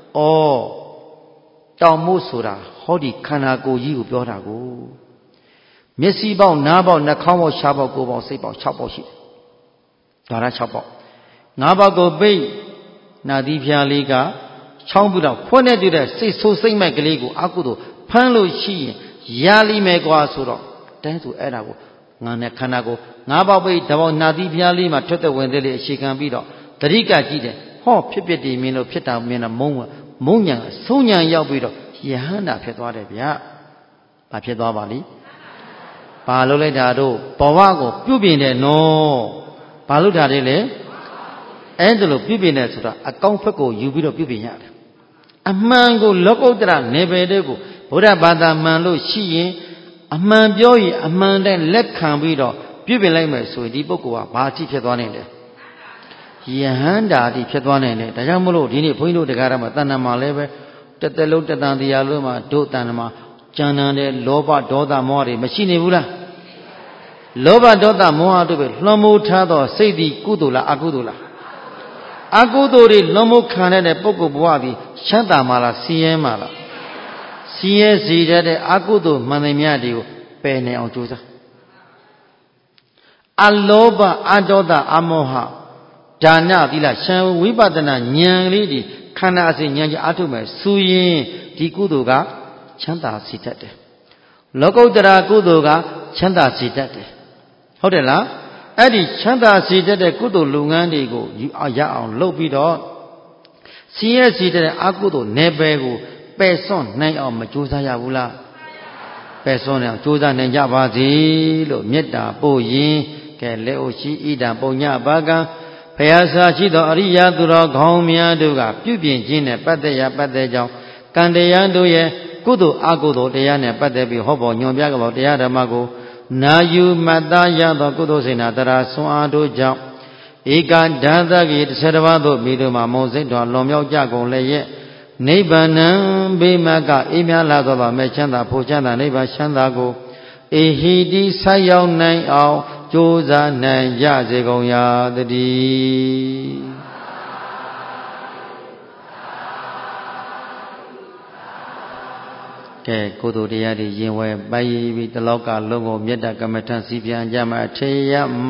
တောင်မို့ဆိုတာဟောဒီခန္ဓာကိုယ်ကြီးကိုပြောတာကိုမျက်စိပေါက်နားပေါက်နှာခေါင်းပေါက်ရှားပေါက်ကိုယ်ပေါက်စိတ်ပေါက်6ပေါက်ရှိတယ်ဒါရ6ပေါက်9ပေါက်ကိုပိတ်နာသီဖျားလေးကချောင်းပြီးတော့ဖွင့်နေတူတဲ့စိတ်ဆိုးစိတ်မိုက်ကလေးကိုအကုသို့ဖမ်းလို့ရှိရင်ရလိမယ်ကွာဆိုတော့တိုင်းဆိုအဲ့ဒါကိုငါနဲ့ခန္ဓာကို9ပေါက်ပိတ်တပေါက်နာသီဖျားလေးမှာထွက်တဲ့ဝင်တဲ့လေးအခြေခံပြီးတော့တတိကကြည့်တယ်ဖြစ်တည်မြင်လို့ဖြစ်တာမြင်တာမုံညာဆုံးညာရောက်ပြီးတော့ယဟန္တာဖြစ်သွားတယ်ဗျာဘာဖြစ်သွားပါလိဘာလို့လိုက်တာတို့ဘဝကိုပြုပြင်တယ်နော်ဘာလို့တာလဲလေအဲ့ဒါလို့ပြုပြင်တယ်ဆိုတာအကောင့်ဖက်ကိုယူပြီးတော့ပြုပြင်ရတယ်အမှန်ကိုလောကုတ္တရနေပယ်တဲ့ကိုဘုရားဘာသာမှန်လို့ရှိရင်အမှန်ပြောရင်အမှန်တည်းလက်ခံပြီးတော့ပြုပြင်လိုက်မယ်ဆိုရင်ဒီပုဂ္ဂိုလ်ကဘာတိဖြစ်သွားနိုင်လဲယဟန္တာတိဖြစ်သွားနိုင်တယ်ဒါကြောင့်မလို့ဒီနေ့ဘုန်းကြီးတို့တရားဓမ္မတဏ္ဍာမှာလည်းပဲတစ်သက်လုံးတတန်တရားလုံးမှာတို့တဏ္ဍာမှာကြံတဲ့လောဘဒေါသမောဟတွေမရှိနေဘူးလားလောဘဒေါသမောဟတို့ပဲလွန်မိုးထားသောစိတ်သည်ကုသိုလ်လားအကုသိုလ်လားအကုသိုလ်တွေလွန်မိုးခံရတဲ့ပုဂ္ဂိုလ်ဘဝသည်ချမ်းသာမှာလားဆင်းရဲမှာလားဆင်းရဲစေတဲ့အကုသိုလ်မှန်သမျှတွေကိုပယ်နေအောင်ကြိုးစားအလောဘအဒေါသအမောဟဒါနသီလရှံဝိပဿနာဉာဏ်လေးဒီခန္ဓာအစဉ်ဉာဏ်ကြီးအထုမယ်ဆိုရင်ဒီကုသိုလ်ကချမ်းသာစေတတ်တယ်လောကုတ္တရာကုသိုလ်ကချမ်းသာစေတတ်တယ်ဟုတ်တယ်လားအဲ့ဒီချမ်းသာစေတတ်တဲ့ကုသိုလ်လုပ်ငန်းတွေကိုရအောင်လုပ်ပြီးတော့ဆင်းရဲစေတဲ့အကုသိုလ်နယ်ပယ်ကိုပယ်စွန့်နိုင်အောင်မကြိုးစားရဘူးလားပယ်စွန့်နိုင်အောင်ကြိုးစားနိုင်ကြပါစေလို့မေတ္တာပို့ရင်ကဲလက်အိုရှိဣဒံပုညဘာကံဘုရားစာရှိသောအရိယာသူတော်ခေါင်းများတို့ကပြုပြင်ခြင်းနဲ့ပတ်သက်ကြောင်းကံတရားတို့ရဲ့ကုသိုလ်အကုသိုလ်တရားနဲ့ပတ်သက်ပြီးဟောပေါ်ညွှန်ပြကြသောတရားဓမ္မကိုနာယူမှတ်သားရသောကုသိုလ်စေနာတရာဆွမ်းအားတို့ကြောင့်ဧကဒန္တကိ30ပါးသို့မိတို့မှာမုံစိတ်တော်လွန်မြောက်ကြကုန်လည်းရဲ့နိဗ္ဗာန်ဘိမကအေးမြလာသောမဲ့ချမ်းသာဖို့ချမ်းသာနိဗ္ဗာန်ချမ်းသာကိုအေဟိတိဆိုက်ရောက်နိုင်အောင်ကြိုးစားနိုင်ကြစေကုန်ရာတည်းကဲကုသိုလ်တရားတွေရင်ဝယ်ပိုက်ပြီးတလောကလုံးကိုမေတ္တာကမ္မထံစီပြန်ကြမှာထေရမ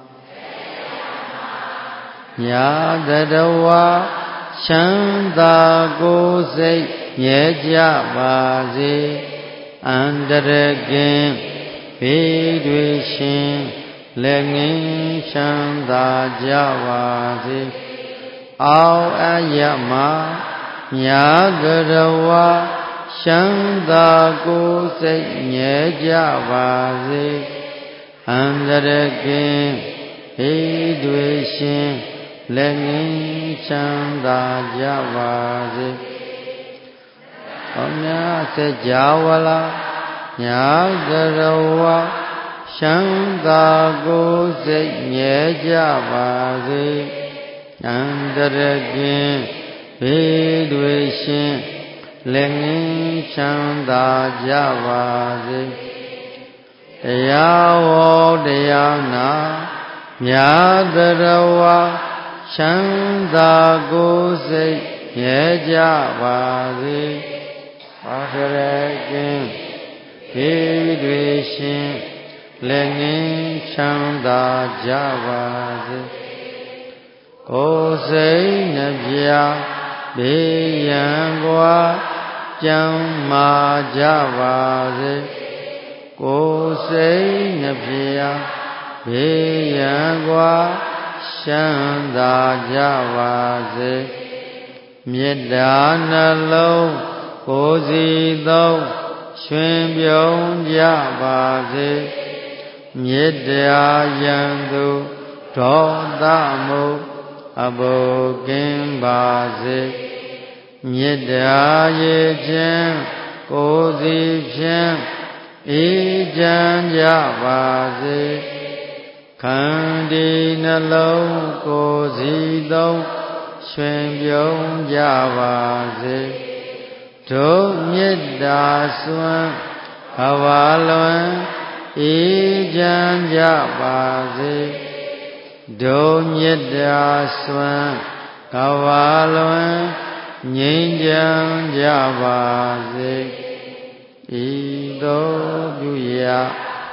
ညာတတဝါချမ်းသာကိုယ်စိတ်မြဲကြပါစေအန္တရကင်းဘေးတွေရှင်လက်ငင်းချမ်းသာကြပါစေအောက်အယမညာကရဝါချမ်းသာကိုယ်စိတ်မြဲကြပါစေအန္တရကင်းဘေးတွေရှင်လက်ငင်းချမ်းသာကြပါစေ။အမြတ်စေကြဝဠာညာကရဝချမ်းသာကိုယ်စိတ်မြဲကြပါစေ။အန္တရကင်းဘေးတွေရှင်လက်ငင်းချမ်းသာကြပါစေ။တရားဝေါ်တရားနာမြတ်ကရဝချမ်းသာကိုယ်စိတ်မြဲကြပါစေပါရကင်းဘေးတွေရှင်လက်ငင်းချမ်းသာကြပါစေကိုယ်စိတ်နှပြဘေးရန်ကွာကျမ်းမာကြပါစေကိုယ်စိတ်နှပြဘေးရန်ကွာချမ်းသာကြပါစေမေတ္တာနှလုံးကိုယ်စီသုံးရွှင်ပြုံးကြပါစေမေတ္တာယံသူဒေါသမှုအဘုကင်းပါစေမေတ္တာရေခြင်းကိုယ်စီဖြင့်အေးချမ်းကြပါစေခန္ဒီနှလုံးကိုယ်စီသုံးရွှင်ပြုံးကြပါစေဒုမေတ္တာစွမ်းဘဝလွန်အေးချမ်းကြပါစေဒုမေတ္တာစွမ်းဘဝလွန်ငြိမ်းချမ်းကြပါစေဤသို့ပြုရာ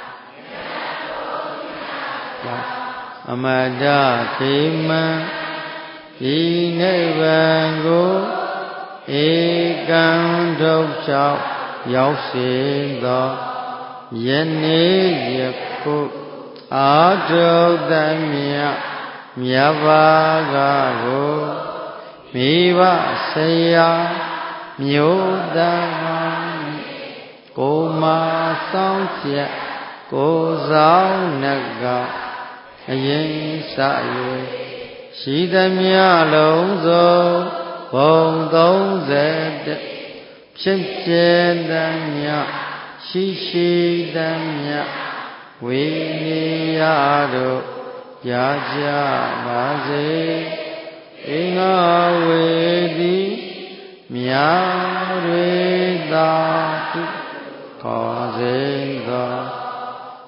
အမတခေမံဤနိဗ္ဗာန်ကိုဧကံဒုက္ခရောက်စေသောယနေ့ယခုအာထုတမြတ်မြတ်ဘာကကိုမိဘဆရာမျိုးသားကိုမဆောင်ချက်ကိုဆောင်နှကအရင်စ၍ရှိသမျှလုံးစုံဘုံ30ဖြစ်ပြသမျှရှိသမျှဝိနိယတို့ရကြပါစေအင်္ဂဝေတိမြာတွေသာခေါ်စေသော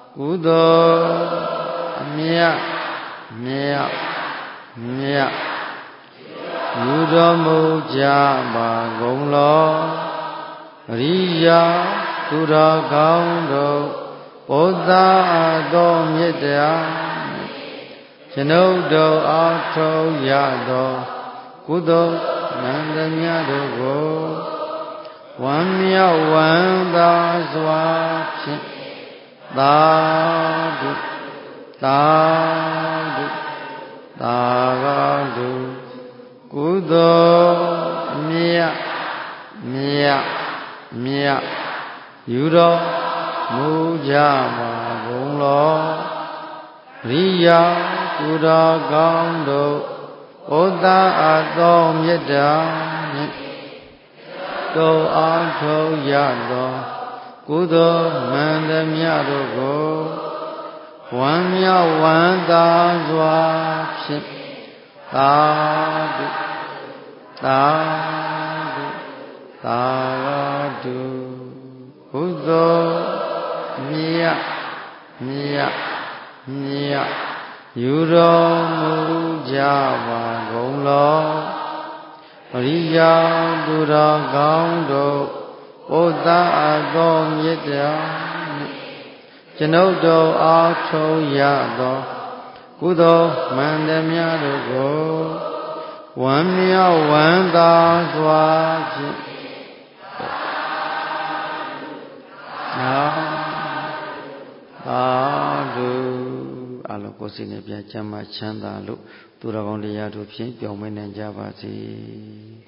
ကုသိုလ်အမြတ်မြတ်မြတ်ယူတော်မူကြပါကုန်လောအရိယာသူတော်ကောင်းတို့ဘုရားသောမြတ်တရားကျွန်ုပ်တို့အားထုတ်ရသောကုသိုလ်နန္တမြတ်တို့ကိုဝမ်းမြောက်ဝမ်းသာစွာဖြင့်သာဓုသာဓုသာဂဓုကုသိုလ်အမြတ်မြတ်မြတ်ယူတော်မူကြပါကုန်လောရိယာသူတော်ကောင်းတို့ဩသာအသောမေတ္တာနှင့်တို့အားထုတ်ရသောကုသိုလ်မန္တမြတ်တို့ကိုဝမ်းမြောက်ဝမ်းသာစွာဖြင့်သာဓုသာဓုသာဓုကုသိုလ်မြတ်မြတ်မြတ်ယူတော်မူကြပါကုန်လောပရိယာသူတော်ကောင်းတို့ဩသာအသောမေတ္တာနှင့်ကျွန်ုပ်တို့အားထုတ်ရသောကုသိုလ်မန္တမြတ်တို့ကိုဝမ်းမြောက်ဝမ်းသာစွာဖြင့်သာဓုအလုံးကိုယ်စိတ်နဲ့ပြန်ချမ်းသာချမ်းသာလို့သူတော်ကောင်းတရားတို့ဖြင့်ပြောင်းမနိုင်ကြပါစေ